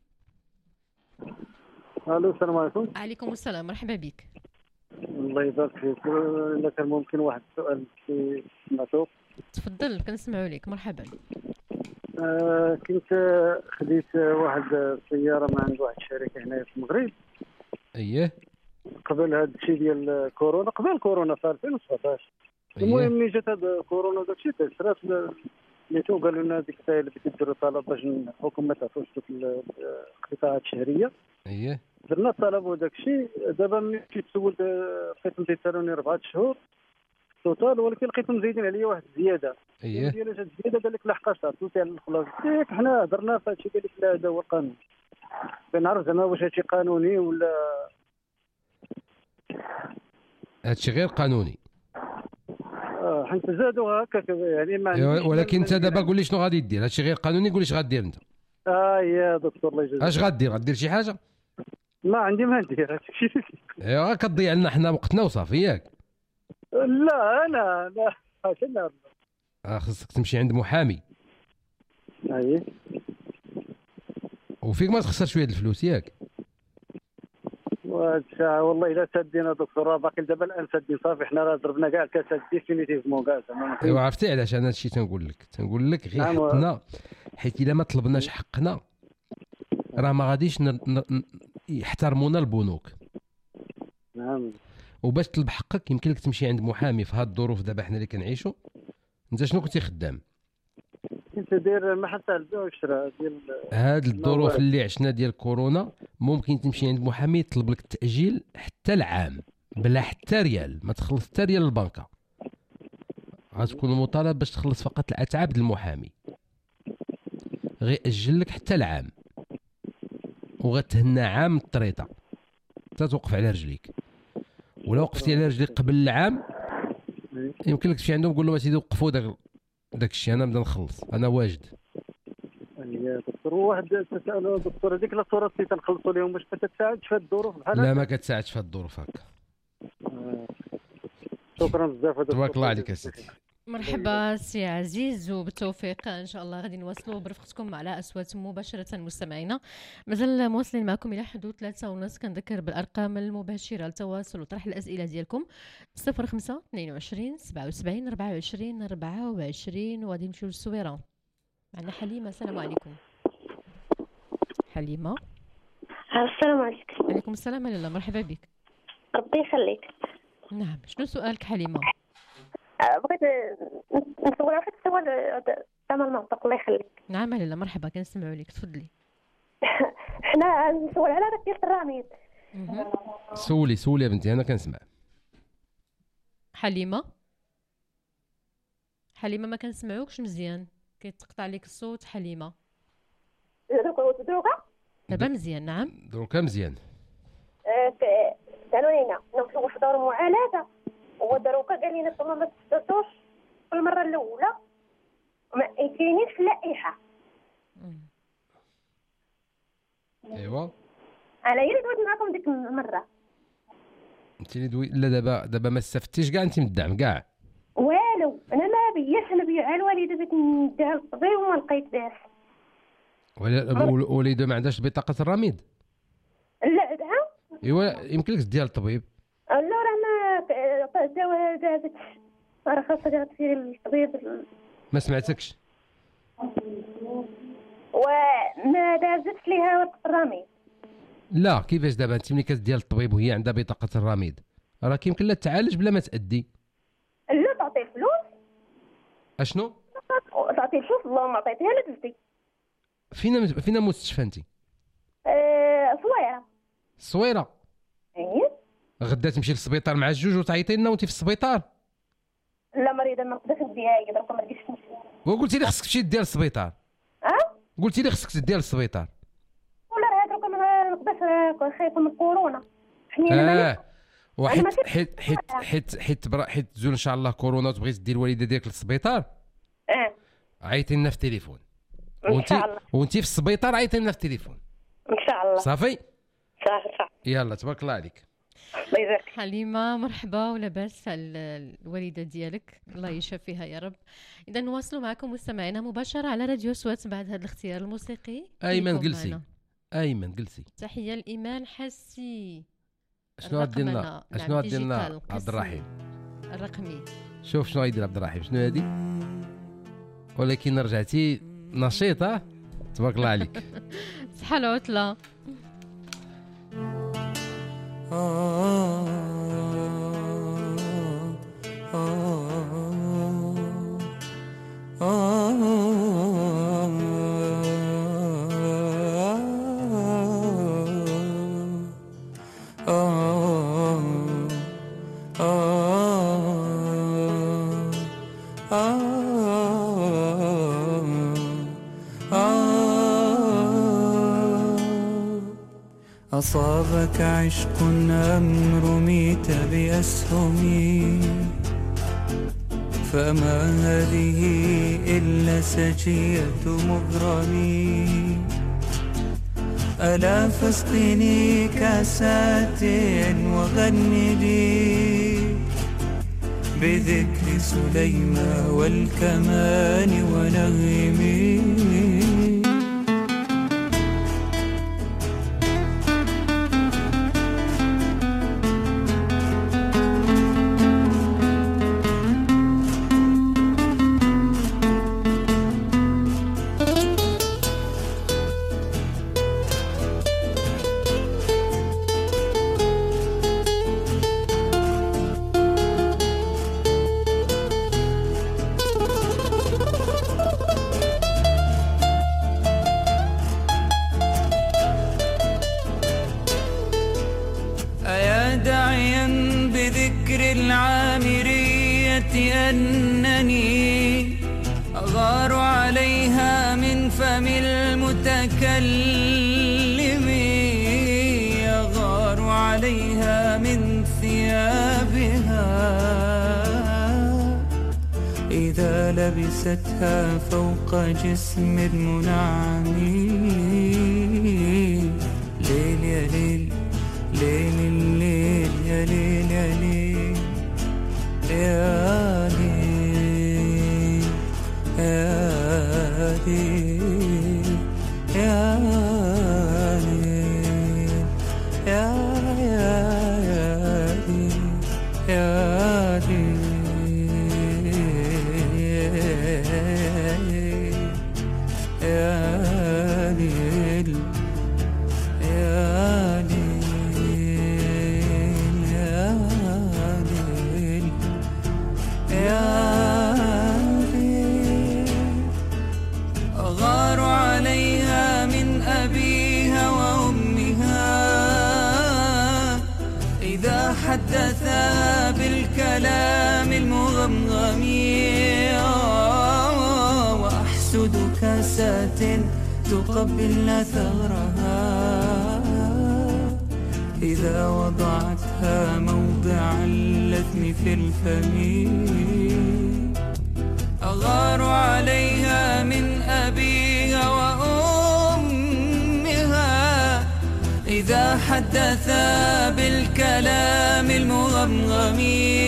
الو السلام عليكم. عليكم السلام مرحبا بك. الله يبارك فيك. إلا كان ممكن واحد السؤال في معتوق. تفضل كنسمعوا لك. مرحبا. آه كنت خديت واحد السيارة من عند واحد الشركة هنا في المغرب. اييه. قبل هذا الشيء ديال كورونا قبل كورونا في ألفين وسبعطاش. المهم ملي جات هاد كورونا داك الشيء تاثرات نيتو قالوا لنا ديك الساعه اللي كديروا طلب باش الحكومه ما تعطوش دوك القطاعات الشهريه. اييه. درنا الطلب وداك الشيء. دابا ملي مشيت سولت لقيتهم تيسالوني أربعة شهور توتال ولكن لقيتهم زايدين عليا واحد الزياده. اييه. ديال هاد الزياده قال لك لحقاش عطيتي على الخلاص. ديك حنا هضرنا في هادشي قال لك لا هذا هو القانون. كنعرف زعما واش هادشي قانوني ولا هادشي غير قانوني. اه حيت زادوها هكاك يعني ما عنديش. ولكن انت دابا قول لي شنو غادي دير. هادشي غير قانوني قول لي اش غادير انت. اه يا دكتور الله يجزاك. اش غادير؟ غادير شي حاجه؟ ما عندي ما ندير هادشي. ايوا كتضيع لنا حنا وقتنا وصافي ياك. لا انا لا حاشا. اه خصك تمشي عند محامي. اييه. وفيك ما تخسر شويه د الفلوس ياك. والساعه والله الا سادينا دكتور باقي دابا الان سادين صافي. حنا راه ضربنا كاع الكاسات ديفينيتيفمون كاع زعما. ايوا عرفتي علاش انا هادشي تنقول لك تنقول لك غير حقنا حيت الا ما طلبناش حقنا راه ما غاديش ن... ن... يحترمونا البنوك. نعم. وباش تطلب حقك يمكن لك تمشي عند محامي في هاد الظروف دابا حنا اللي كنعيشوا. انت شنو كنتي خدام؟ كنت داير محل تاع البيع والشراء ديال هاد الظروف اللي عشنا ديال كورونا ممكن تمشي عند محامي يطلب لك التاجيل حتى العام بلا حتى ريال ما تخلص حتى ريال البنكه. غتكون مطالب باش تخلص فقط الاتعاب ديال المحامي. غير اجل لك حتى العام وغتهنى عام الطريطه حتى توقف على رجليك. ولا وقفتي على رجليك قبل العام يمكن لك تمشي عندهم تقول لهم اسيدي وقفوا داك داك الشيء انا نبدا نخلص انا واجد. يا دكتور واحد تسالوا دكتور هذيك لا صوره اللي تنخلصوا لهم واش ما تساعدش في هاد الظروف بحال لا ما كتساعدش في هاد الظروف هكا. آه. شكرا بزاف دكتور. تبارك الله عليك اسيدي. مرحبا سي عزيز وبالتوفيق ان شاء الله. غادي نواصلوا برفقتكم على اصوات مباشره مستمعينا. مازال مواصلين معكم الى حدود ثلاثة ونص. كنذكر بالارقام المباشره للتواصل وطرح الاسئله ديالكم صفر خمسة اثنين وعشرين سبعة وسبعين أربعة وعشرين أربعة وعشرين. وغادي نمشيو للسويران. معنا حليمه. السلام عليكم. حليمه. السلام عليكم. وعليكم السلام ورحمه الله. مرحبا بك. ربي يخليك. نعم شنو سؤالك حليمه؟ بغيت نسول واحد السؤال زعما المنطق الله يخليك. نعم لاله مرحبا كنسمعوا لك تفضلي. حنا نسول على داك ديال الراميد. سولي سولي يا بنتي انا كنسمع. حليمه حليمه ما كنسمعوكش مزيان كيتقطع لك الصوت حليمه. دروكا دابا مزيان. نعم دروكا مزيان. قالوا لينا نمشيو نحضروا معالجه ودروكا قال لنا ثم ما تستوش في المره الاولى ما كاينينش اللائحه. ايوا انا هي اللي دويت معكم ديك المره. انت اللي دوي لا دابا دابا ما استفدتيش كاع انت من الدعم كاع والو. انا ما بياش انا بيا الوالده بغيت نديها للطبيب وما لقيتهاش. ولا وليده ما عندهاش بطاقه الرميد؟ لا دعم. ايوا يمكن لك ديها للطبيب. لا راه ما دابت راه خاصها تمشي للطبيب. ما سمعتكش. وما دازتش ليها ورقه الرميد. لا كيفاش دابا انت ملي كتديها للطبيب وهي عندها بطاقه الرميد راه يمكن لها تعالج بلا ما تأدي. لا تعطي الفلوس. اشنو؟ تعطي الفلوس. والله ما عطيتها لا درتي. فينا فينا مستشفى انت؟ أه صويره. الصويره ايه غدا تمشي للسبيطار مع الجوج وتعيطي لنا وانت في السبيطار. لا مريضه ما نقدرش نديها دابا ما لقيتش نمشي. وقلتي لي خصك تمشي دير للسبيطار. اه قلتي لي خصك تدير للسبيطار. ولا راه دروك ما نقدرش خايفه من كورونا. اه وحيت حيت حيت حيت حيت برا حيت تزول ان شاء الله كورونا وتبغي تدي الوالده ديالك للسبيطار. اه عيطي لنا في التليفون. ان شاء الله. وانت في السبيطار عيطي لنا في التليفون. ان شاء الله. صافي صافي صافي. يلا تبارك الله عليك. الله يجزاك. حليمه مرحبا ولاباس الوالده ديالك الله يشفيها يا رب. اذا نواصلوا معكم مستمعينا مباشره على راديو سوات بعد هذا الاختيار الموسيقي. ايمن جلسي ايمن جلسي تحيه لايمان حسي. شنو غادي لنا شنو غادي لنا عبد الرحيم الرقمي. شوف شنو غيدير عبد الرحيم شنو هادي ولكن رجعتي نشيط. ها تبارك الله عليك. صحه العطله. أصابك عشق أم رميت بأسهم فما هذه إلا سجية مغرمي ألا فاسقني كاسات وغني لي بذكر سليمان والكمان ونغمي أنني أغار عليها من فم المتكلم أغار عليها من ثيابها إذا لبستها فوق جسم منعم ليل يا ليل ليل الليل يا ليل يا ليل يا ليل يا ليل يا ليل يا يا يا ليل يا ليل يا ليل يا ليل أغار عليها من أبيها وأمها إذا حدثا بالكلام المغمغم وأحسد كاسات تقبلن ثغرها إذا وضعتها موضع اللثم في الفم أغار عليها من أبيها وأمها إذا حدثا بالكلام المغمغم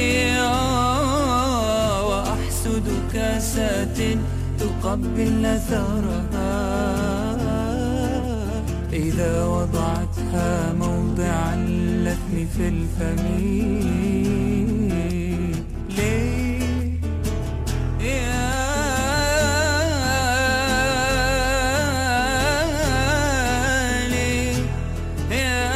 وأحسد كاسات تقبلن ثغرها إذا وضعتها موضع اللثم في الفم ليه يا ليه يا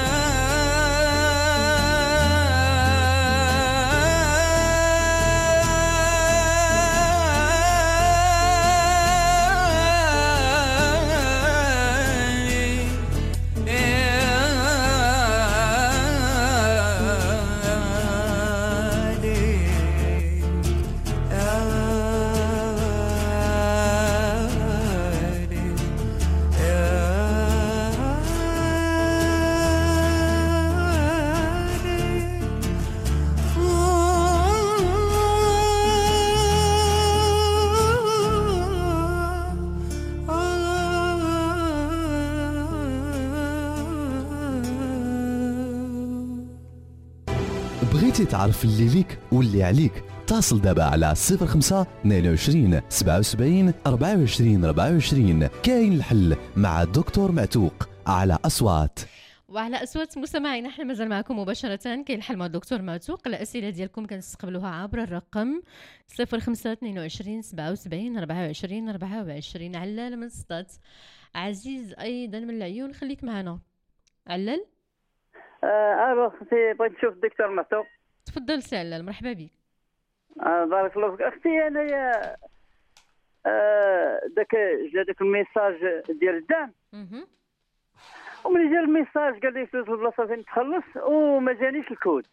بغيتي تعرف اللي ليك واللي عليك اتصل دابا على صفر خمسة اثنين وعشرين سبعة وسبعين أربعة وعشرين أربعة وعشرين. كاين الحل مع دكتور معتوق على أصوات. وعلى أصوات مستمعينا احنا مازال معكم مباشرة. كاين الحل مع الدكتور معتوق. الأسئلة ديالكم كنستقبلوها عبر الرقم صفر خمسة اثنين وعشرين سبعة وسبعين أربعة وعشرين أربعة وعشرين. علال من سطات، عزيز أيضا من العيون، خليك معنا علال. أه أختي بغيت نشوف الدكتور معتوق. تفضل سي علال، مرحبا بك. أه بارك الله فيك أختي. أنايا أه داك جا داك الميساج ديال الدعم، وملي جا الميساج قال لي فلوس البلاصه فين تخلص وما جانيش الكود.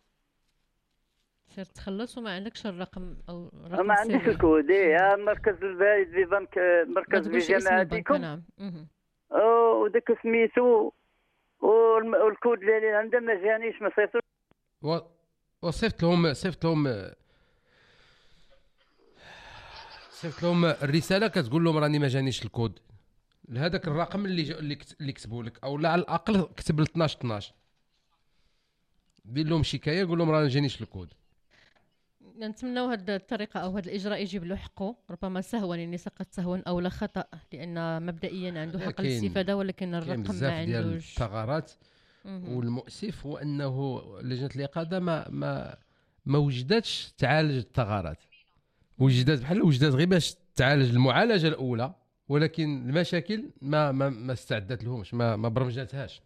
سير تخلص وما عندكش الرقم او الرقم ما عنديش الكود. ايه مركز البايد في بنك، مركز في جامعتكم. نعم. وداك سميتو والكود اللي عنده ما جانيش، ما صيفطوش. و... وصيفط لهم صيفط لهم صيفط لهم الرساله كتقول لهم راني ما جانيش الكود لهذاك الرقم اللي جو... اللي, كت... اللي كتبوا لك، او لا على الاقل كتب ل اثناش اثناش. دير لهم شكايه قول لهم راه ما جانيش الكود. نتمنوا هذه الطريقه او هذا الاجراء يجيب له حقه، ربما سهوا يعني سقط سهوا او لا خطا، لان مبدئيا عنده حق الاستفاده ولكن الرقم ما عندوش. ديال الثغرات. والمؤسف هو انه لجنه الاقاده ما ما ما وجدتش تعالج الثغرات، وجدت بحال وجدت غير باش تعالج المعالجه الاولى، ولكن المشاكل ما ما ما استعدت لهمش، ما ما برمجتهاش.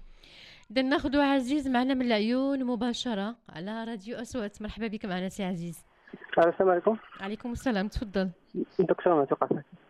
إذا ناخذوا عزيز معنا من العيون مباشره على راديو أصوات. مرحبا بك معنا سي عزيز. السلام عليكم. عليكم السلام، تفضل. دكتور معتوق،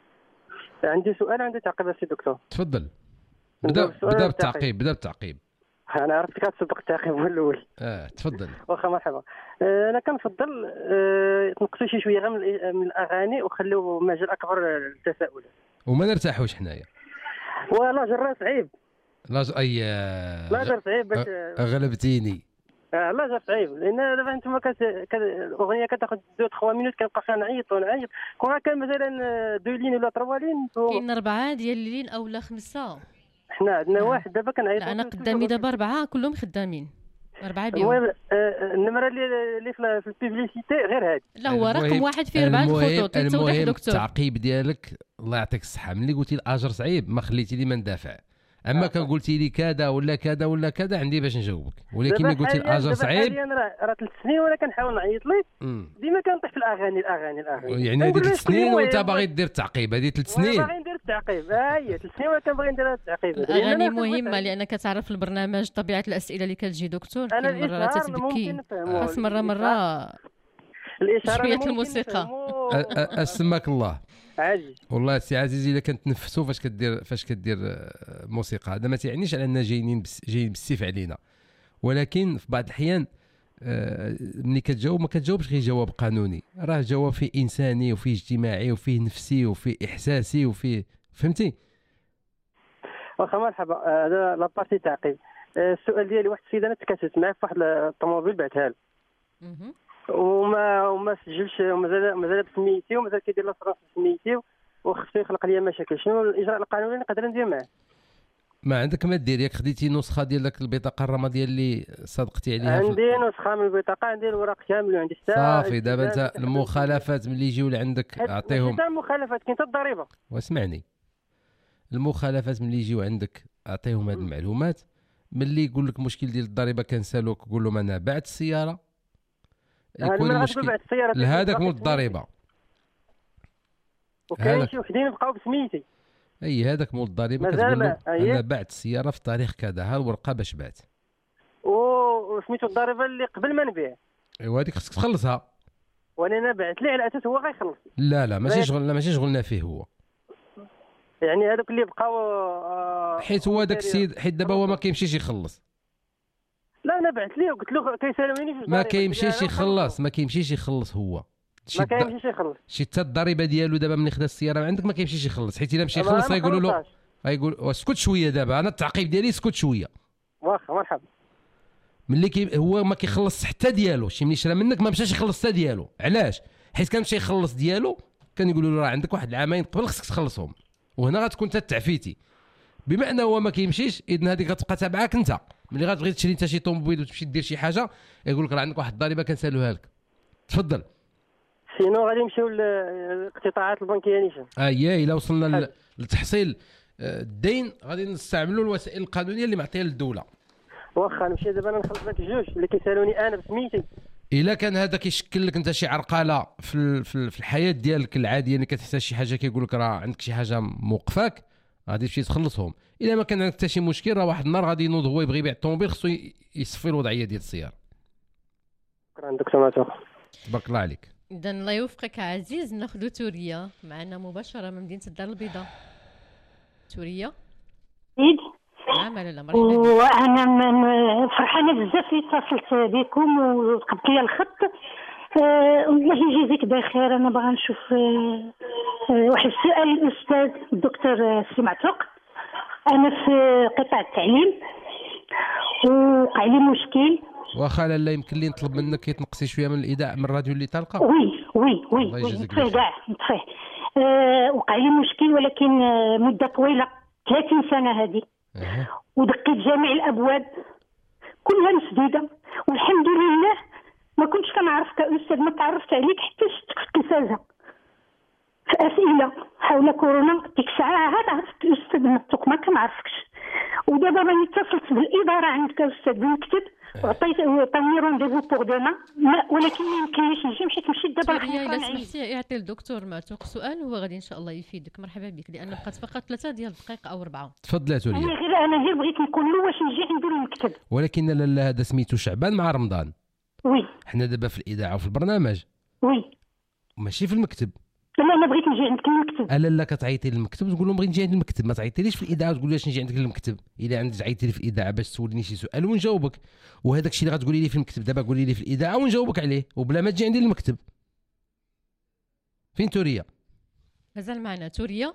عندي سؤال عندي تعقيب سي دكتور. تفضل. بدا بدا بالتعقيب بدا بالتعقيب. انا عرفت كتسبق التعقيب هو الاول. اه تفضل. واخا مرحبا. أه انا كنفضل أه تنقصوا شي شويه غير من الاغاني وخليو مجال اكبر للتساؤلات وما نرتاحوش حنايا. ولا جرى صعيب. لا ج... اي لا جرى صعيب باش غلبتيني. اه لا جرى صعيب، لان دابا انتما كت... كت... الاغنيه كتاخذ دو ثلاثة مينوت كنبقى فيها نعيط ونعيط. كون كان مثلا دو لين ولا ثلاثة لين و... كاين اربعه ديال اللين او لا خمسه. حنا عندنا واحد دابا كنعيط. انا قدامي دابا اربعه كلهم خدامين، اربعه بيهم. المهم النمره اللي اللي في البيبليسيتي غير هذه. لا هو رقم واحد فيه اربعه الخطوط. المهم التعقيب ديالك الله يعطيك الصحه. ملي قلتي الاجر صعيب ما خليتي لي ما ندافع، اما كان قلتي لي كذا ولا كذا ولا كذا عندي باش نجاوبك، ولكن ملي قلتي الاجر صعيب راه ثلاث سنين وانا كنحاول نعيط لك ديما كنطيح في الاغاني الاغاني الاغاني. يعني هذه ثلاث سنين وانت باغي دير التعقيب. هذه ثلاث سنين باغي ندير التعقيب. ها هي ثلاث سنين وانا كنبغي ندير التعقيب. الاغاني مهمه لانك تعرف البرنامج طبيعه الاسئله اللي كتجي دكتور. كاين مره تتبكي، خاص مره مره شويه الموسيقى. اسمك الله عزيز. والله سي عزيز الا كنتنفسوا فاش كدير فاش كدير موسيقى. هذا ما تعنيش على اننا جايين بس جايين بالسيف علينا، ولكن في بعض الاحيان آه ملي كتجاوب ما كتجاوبش غير جواب قانوني، راه جواب فيه انساني وفيه اجتماعي وفيه نفسي وفيه احساسي وفيه فهمتي. واخا مرحبا. هذا لا بارتي تعقيب. السؤال ديالي واحد السيده انا تكاتلت معاه في واحد الطوموبيل بعتها له وما وما سجلش ومازال مازال بسميتي ومازال كيدير لاصرا بسميتي وخصو يخلق لي مشاكل. شنو الاجراء القانوني اللي نقدر ندير معاه؟ ما عندك ما دير. ياك خديتي نسخه ديال داك البطاقه الرماديه اللي صدقتي عليها؟ عندي نسخه من البطاقه، عندي الوراق كامل وعندي حتى صافي. دابا انت المخالفات ملي يجيو لعندك اعطيهم. حتى المخالفات كاين حتى الضريبه. واسمعني، المخالفات ملي يجيو عندك اعطيهم هذه المعلومات. ملي يقول لك مشكل ديال الضريبه كنسالوك قول لهم انا بعت السياره. يكون المشكل لهذاك مول الضريبه. وكاين شي وحدين بقاو بسميتي. اي هذاك مول الضريبه كتقول له انا بعت السياره في التاريخ كذا، ها الورقه باش بعت. وسميتو الضريبه اللي قبل ما نبيع. ايوا هذيك خصك تخلصها. وانا انا بعت ليه على اساس هو غيخلص. لا لا ماشي شغلنا ماشي شغلنا فيه هو. يعني هذوك اللي بقاو آه حيت هو داك السيد حيت دابا هو ما كيمشيش يخلص. لا انا بعت ليه وقلت له كيسالوني في ما كيمشيش يخلص ما كيمشيش يخلص هو ما كيمشيش يخلص. شي حتى الضريبه ديالو دابا ملي خدا السياره عندك ما كيمشيش يخلص، حيت الا مشى يخلص غيقولوا له غيقول اسكت شويه. دابا انا التعقيب ديالي اسكت شويه. واخا مرحبا. ملي كي هو ما كيخلص حتى ديالو، شي ملي شرا منك ما مشاش يخلص حتى ديالو. علاش؟ حيت كان مشى يخلص ديالو كان يقولوا له راه عندك واحد العامين قبل خصك تخلصهم، وهنا غتكون انت تعفيتي. بما انه هو ما كيمشيش اذن هذيك غتبقى تابعاك انت. ملي غتبغي تشري انت شي طوموبيل وتمشي دير شي حاجه يقول لك راه عندك واحد الضريبه كنسالوها لك. تفضل. سينو غادي نمشيو للاقتطاعات البنكيه نيشان. اييه الا وصلنا لتحصيل الدين غادي نستعملوا الوسائل القانونيه اللي معطيها للدوله. واخا نمشي دابا انا نخلص لك الجوج اللي كيسالوني انا بسميتي. الا كان هذا كيشكل لك انت شي عرقله في في الحياه ديالك العاديه اللي كتحتاج شي حاجه كيقول لك راه عندك شي حاجه موقفاك غادي تمشي تخلصهم. الا ما كان عندك حتى شي مشكل راه واحد النهار غادي ينوض هو يبغي يبيع الطوموبيل خصو يصفي الوضعيه ديال السياره. شكرا دكتور ماتو. تبارك الله عليك. اذا الله يوفقك عزيز. ناخذ توريه معنا مباشره من مدينه الدار البيضاء. توريه نعم لا مرحبا. وانا فرحانه بزاف اللي اتصلت بكم وقبلت لي الخط. أه والله يجزيك بخير. انا باغا نشوف أه واحد السؤال الاستاذ الدكتور سي معتوق. انا في قطاع التعليم وقع لي مشكل. واخا لا يمكن لي نطلب منك يتنقصي شويه من الاذاعه من الراديو اللي طالقه. وي وي وي نطفيه كاع نطفيه. أه وقع لي مشكل ولكن مده طويله ثلاثين سنه هذه. أه. ودقيت جميع الابواب كلها مسدوده والحمد لله ما كنتش كنعرف كاستاذ. ما تعرفت عليك حتى شفتك في التلفازه في اسئله حول كورونا. ديك الساعه عاد عرفت الاستاذ معتوق ما كنعرفكش. ودابا راني اتصلت بالاداره عندك استاذ بالمكتب وعطيت عطاني رونديفو بوغ دوما ولكن ما يمكنليش نجي مشيت مشيت دابا الحقيقه الا سمحتي يعطي الدكتور معتوق سؤال هو غادي ان شاء الله يفيدك. مرحبا بك لان بقات فقط ثلاثه ديال الدقائق او اربعه. تفضل يا توريه. انا غير انا غير بغيت نقول له واش نجي عنده المكتب. ولكن لا لا هذا سميتو شعبان مع رمضان. وي حنا دابا في الاذاعه وفي البرنامج. وي ماشي في المكتب. لا انا بغيت نجي عندك المكتب. لا لا كتعيطي للمكتب تقول لهم بغيت نجي عند المكتب. ما تعيطيليش في الاذاعه وتقول لي واش نجي عندك للمكتب. الا عندك عيطي لي في الاذاعه باش تسولني شي سؤال ونجاوبك وهذاك الشيء اللي غتقولي لي في المكتب دابا قولي لي في الاذاعه ونجاوبك عليه وبلا ما تجي عندي للمكتب. فين توريه؟ مازال معنا توريه.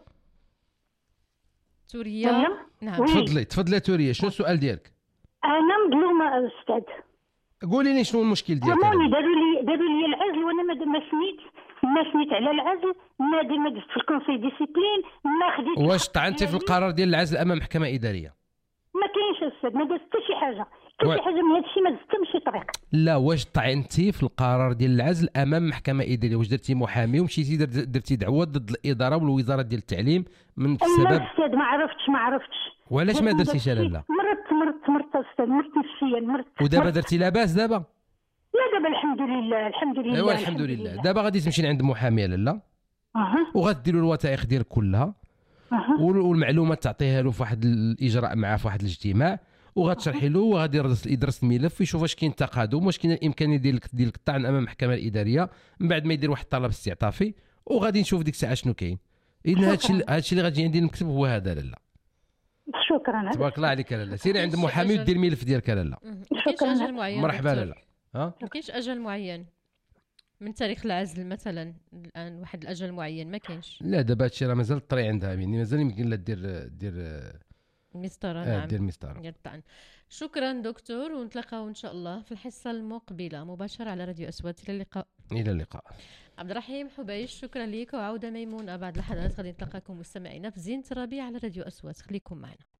توريه نعم تفضلي تفضلي توريه. شنو السؤال ديالك؟ انا مظلومه استاذ. قولي لي شنو المشكل ديالك؟ هما داروا لي داروا لي العزل وانا ما سميت ما سميت على العزل. ما ما دزت في الكونسي ديسيبلين ما خديت. واش طعنتي في القرار ديال العزل امام محكمه اداريه؟ ما كاينش استاذ. ما دزت حتى شي حاجه حتى شي حاجه من هذا الشيء ما دزت حتى شي طريق. لا واش طعنتي في القرار ديال العزل امام محكمه اداريه؟ واش درتي محامي ومشيتي درتي دعوه ضد الاداره والوزاره ديال التعليم من السبب؟ لا استاذ ما عرفتش ما عرفتش. وعلاش ما درتيش لالا؟ مرت مرت مرت استاذ مرت نفسيا مرت. ودابا درتي لاباس دابا؟ لا دابا الحمد لله الحمد لله. ايوا الحمد لله. دابا غادي تمشي عند محاميه لالا. اها وغاديروا الوثائق ديالك كلها. اها والمعلومات تعطيها له في واحد الاجراء معاه في واحد الاجتماع وغتشرحي له وغادي يدرس الملف ويشوف واش كاين تقادم واش كاين الامكانيه ديالك ديالك الطعن امام المحكمه الاداريه من بعد ما يدير واحد الطلب استعطافي وغادي نشوف ديك الساعه شنو كاين. اذا هادشي هادشي اللي غادي عندي المكتب هو هذا لالا. شكرا. تبارك الله عليك لالا. سيري عند محامي ودير الملف ديالك لالا. شكرا. اجل معين مرحبا لالا. ها ما كاينش اجل معين من تاريخ العزل مثلا الان واحد الاجل معين ما كاينش. لا دابا هادشي راه مازال الطريق عندها يعني مازال يمكن لها دير دير مسطره. آه نعم دير مسطره. يطعن. شكرا دكتور ونتلاقاو ان شاء الله في الحصه المقبله مباشره على راديو أصوات. الى اللقاء. الى اللقاء. عبد الرحيم حبيش شكرا لك وعوده ميمونه بعد لحظات غادي نتلاقاكم مستمعينا في زينة الربيع على راديو أصوات. خليكم معنا.